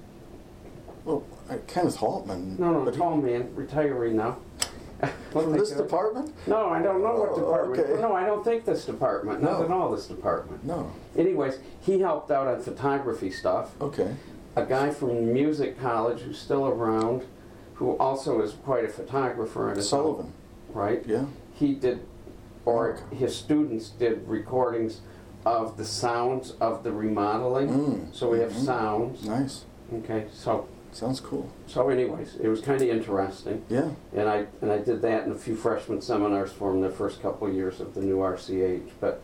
Speaker 2: Well, Kenneth Haltman.
Speaker 1: No,
Speaker 2: but
Speaker 1: tall man, retiree now.
Speaker 2: From this department?
Speaker 1: No, I don't know what department.
Speaker 2: Okay.
Speaker 1: No, I don't think this department. Not
Speaker 2: No.
Speaker 1: at all this department.
Speaker 2: No.
Speaker 1: Anyways, he helped out on photography stuff.
Speaker 2: Okay.
Speaker 1: A guy from music college who's still around, who also is quite a photographer. And
Speaker 2: Sullivan.
Speaker 1: Right?
Speaker 2: Yeah.
Speaker 1: He did, or
Speaker 2: Okay.
Speaker 1: his students did recordings of the sounds of the remodeling. So we have sounds.
Speaker 2: Nice.
Speaker 1: Okay, so
Speaker 2: Sounds cool.
Speaker 1: anyways, it was kind of interesting.
Speaker 2: Yeah.
Speaker 1: And I did that in a few freshman seminars for them the first couple of years of the new RCH. But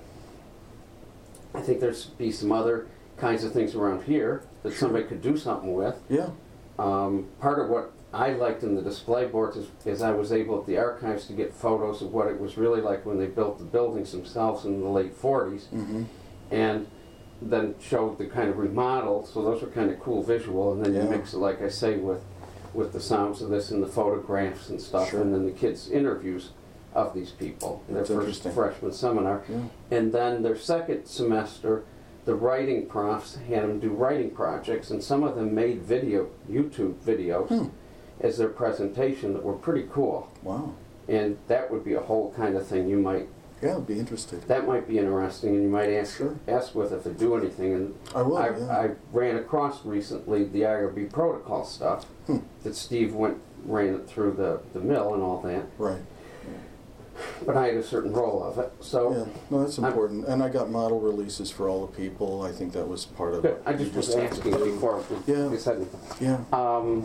Speaker 1: I think there's be some other kinds of things around here that somebody could do something with.
Speaker 2: Yeah.
Speaker 1: Part of what I liked in the display boards is I was able at the archives to get photos of what it was really like when they built the buildings themselves in the late 40s. And then showed the kind of remodel, so those were kind of cool visual, and then you
Speaker 2: Yeah.
Speaker 1: mix it, like I say, with the sounds of this and the photographs and stuff,
Speaker 2: Sure.
Speaker 1: and then the kids' interviews of these people, their
Speaker 2: That's
Speaker 1: first
Speaker 2: interesting.
Speaker 1: freshman seminar.
Speaker 2: Yeah.
Speaker 1: And then their second semester, the writing profs had them do writing projects, and some of them made YouTube videos as their presentation that were pretty cool.
Speaker 2: Wow.
Speaker 1: And that would be a whole kind of thing you might,
Speaker 2: Yeah, I'd be interested.
Speaker 1: that might be interesting, and you might ask
Speaker 2: Sure.
Speaker 1: with if they do anything. And
Speaker 2: I will, yeah.
Speaker 1: I ran across recently the IRB protocol stuff that Steve ran it through the mill and all that,
Speaker 2: Right.
Speaker 1: but I had a certain role of it. So
Speaker 2: Yeah. No, that's
Speaker 1: I'm-
Speaker 2: important. And I got model releases for all the people. I think that was part of
Speaker 1: good.
Speaker 2: it.
Speaker 1: I just was
Speaker 2: have to
Speaker 1: asking
Speaker 2: do.
Speaker 1: before we
Speaker 2: Yeah.
Speaker 1: said anything.
Speaker 2: Yeah.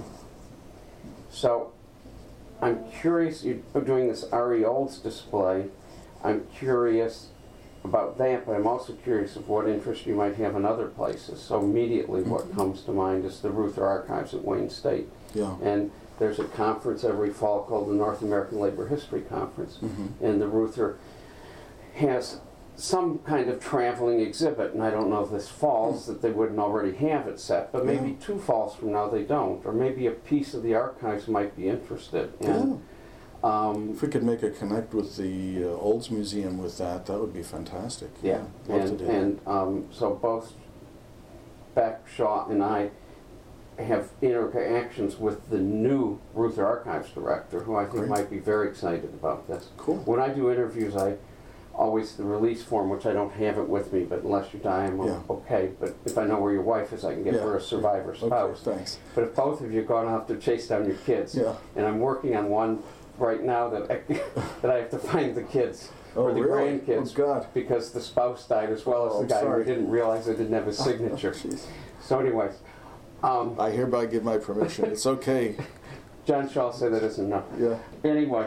Speaker 1: So I'm curious, you're doing this R.E. Olds display. I'm curious about that, but I'm also curious of what interest you might have in other places. So immediately what comes to mind is the Ruther Archives at Wayne State.
Speaker 2: Yeah.
Speaker 1: And there's a conference every fall called the North American Labor History Conference. And the Ruther has some kind of traveling exhibit, and I don't know if this falls that they wouldn't already have it set, but maybe 2 falls from now they don't, or maybe a piece of the archives might be interested. And
Speaker 2: If we could make a connect with the Olds Museum with that, that would be fantastic.
Speaker 1: yeah,
Speaker 2: Love to do that.
Speaker 1: so both Beck, Shaw, and I have interactions with the new Ruther Archives director, who I think
Speaker 2: Great.
Speaker 1: might be very excited about this.
Speaker 2: Cool.
Speaker 1: When I do interviews, I always the release form, which I don't have it with me, but unless you die, I'm
Speaker 2: Yeah.
Speaker 1: okay. But if I know where your wife is, I can get
Speaker 2: Yeah.
Speaker 1: her a survivor spouse.
Speaker 2: Okay, thanks.
Speaker 1: But if both of you go out to chase down your kids,
Speaker 2: Yeah.
Speaker 1: and I'm working on one right now that that I have to find the kids
Speaker 2: Oh,
Speaker 1: or the
Speaker 2: really?
Speaker 1: grandkids
Speaker 2: Oh, God.
Speaker 1: because the spouse died as well as
Speaker 2: Oh,
Speaker 1: the guy
Speaker 2: sorry.
Speaker 1: who didn't realize I didn't have his signature.
Speaker 2: Jeez.
Speaker 1: So anyways,
Speaker 2: I hereby give my permission. It's okay.
Speaker 1: John Shaw said that isn't enough.
Speaker 2: Yeah.
Speaker 1: Anyways,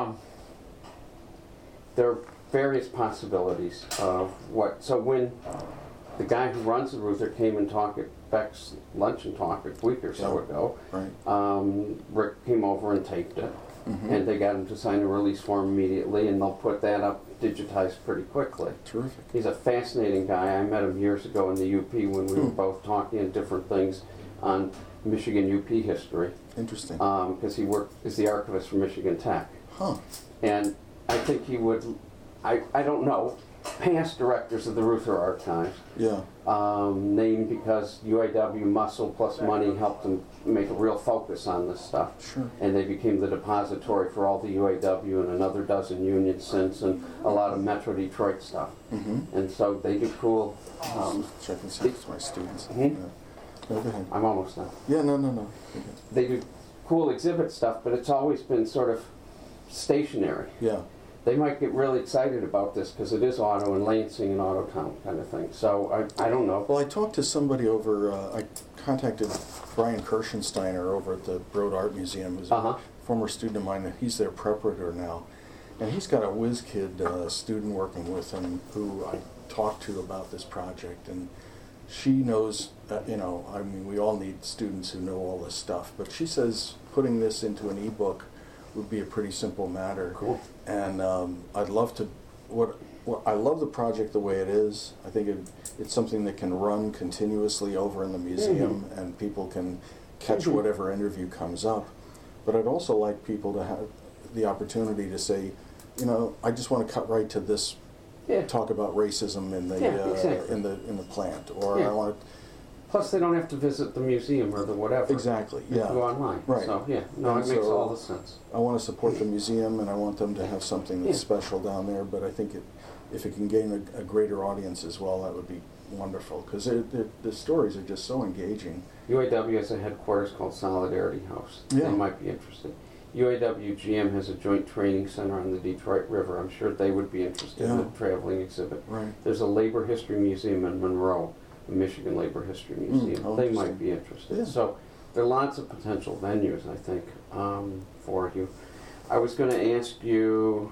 Speaker 1: there are various possibilities of what. So when the guy who runs the Ruther came and talked at Beck's lunch and talk a week or so
Speaker 2: Yeah.
Speaker 1: ago,
Speaker 2: Right.
Speaker 1: Rick came over and taped it, and they got him to sign a release form immediately, and they'll put that up digitized pretty quickly.
Speaker 2: Terrific.
Speaker 1: He's a fascinating guy. I met him years ago in the UP when we were both talking in different things on Michigan UP history,
Speaker 2: Interesting.
Speaker 1: because he worked as the archivist for Michigan Tech.
Speaker 2: Huh.
Speaker 1: And I think he would, I don't know, past directors of the Ruther Archives,
Speaker 2: Yeah.
Speaker 1: named because UAW muscle plus money helped them make a real focus on this stuff.
Speaker 2: Sure.
Speaker 1: And they became the depository for all the UAW and another dozen unions since, and a lot of Metro Detroit stuff. And so they do cool,
Speaker 2: Check and see if it's my students.
Speaker 1: Mhm.
Speaker 2: Yeah. No, go ahead.
Speaker 1: I'm almost done.
Speaker 2: Yeah, no.
Speaker 1: They do cool exhibit stuff, but it's always been sort of stationary.
Speaker 2: Yeah.
Speaker 1: They might get really excited about this because it is auto and Lansing and Autotown kind of thing. So I don't know.
Speaker 2: Well, I talked to somebody over, I contacted Brian Kirschensteiner over at the Broad Art Museum, who's
Speaker 1: Uh-huh.
Speaker 2: a former student of mine, and he's their preparator now. And he's got a whiz kid student working with him who I talked to about this project. And she knows, I mean, we all need students who know all this stuff, but she says putting this into an ebook would be a pretty simple matter.
Speaker 1: Cool.
Speaker 2: And I'd love to, I love the project the way it is. I think it's something that can run continuously over in the museum, and people can catch whatever interview comes up. But I'd also like people to have the opportunity to say, I just want to cut right to this.
Speaker 1: Yeah.
Speaker 2: Talk about racism in the
Speaker 1: Yeah, exactly.
Speaker 2: in the plant, or
Speaker 1: Yeah.
Speaker 2: I want
Speaker 1: Plus, they don't have to visit the museum or the whatever.
Speaker 2: Exactly,
Speaker 1: They
Speaker 2: yeah.
Speaker 1: can go online.
Speaker 2: Right.
Speaker 1: So, yeah, no,
Speaker 2: And
Speaker 1: it makes
Speaker 2: so-
Speaker 1: all the sense.
Speaker 2: I want to support the museum, and I want them to have something that's
Speaker 1: Yeah.
Speaker 2: special down there, but I think if it can gain a greater audience as well, that would be wonderful, because the stories are just so engaging.
Speaker 1: UAW has a headquarters called Solidarity House.
Speaker 2: Yeah.
Speaker 1: They might be interested. UAW GM has a joint training center on the Detroit River. I'm sure they would be interested in
Speaker 2: Yeah.
Speaker 1: a traveling exhibit.
Speaker 2: Right.
Speaker 1: There's a labor history museum in Monroe, the Michigan Labor History Museum.
Speaker 2: how
Speaker 1: They
Speaker 2: interesting.
Speaker 1: might be interested.
Speaker 2: Yeah.
Speaker 1: So there are lots of potential venues, I think, for you. I was going to ask you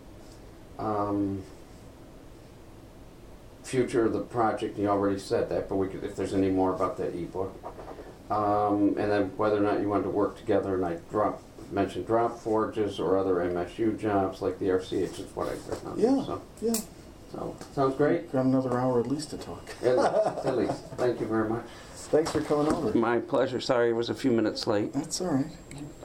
Speaker 1: future of the project. You already said that, but we could, if there's any more about that ebook. And then whether or not you wanted to work together, and I mentioned drop forges or other MSU jobs like the RCH is what I've written on there.
Speaker 2: Yeah,
Speaker 1: So,
Speaker 2: yeah.
Speaker 1: so sounds great.
Speaker 2: Got another hour at least to talk.
Speaker 1: At least. Thank you very much.
Speaker 2: Thanks for coming over.
Speaker 1: My pleasure. Sorry I was a few minutes late.
Speaker 2: That's all right.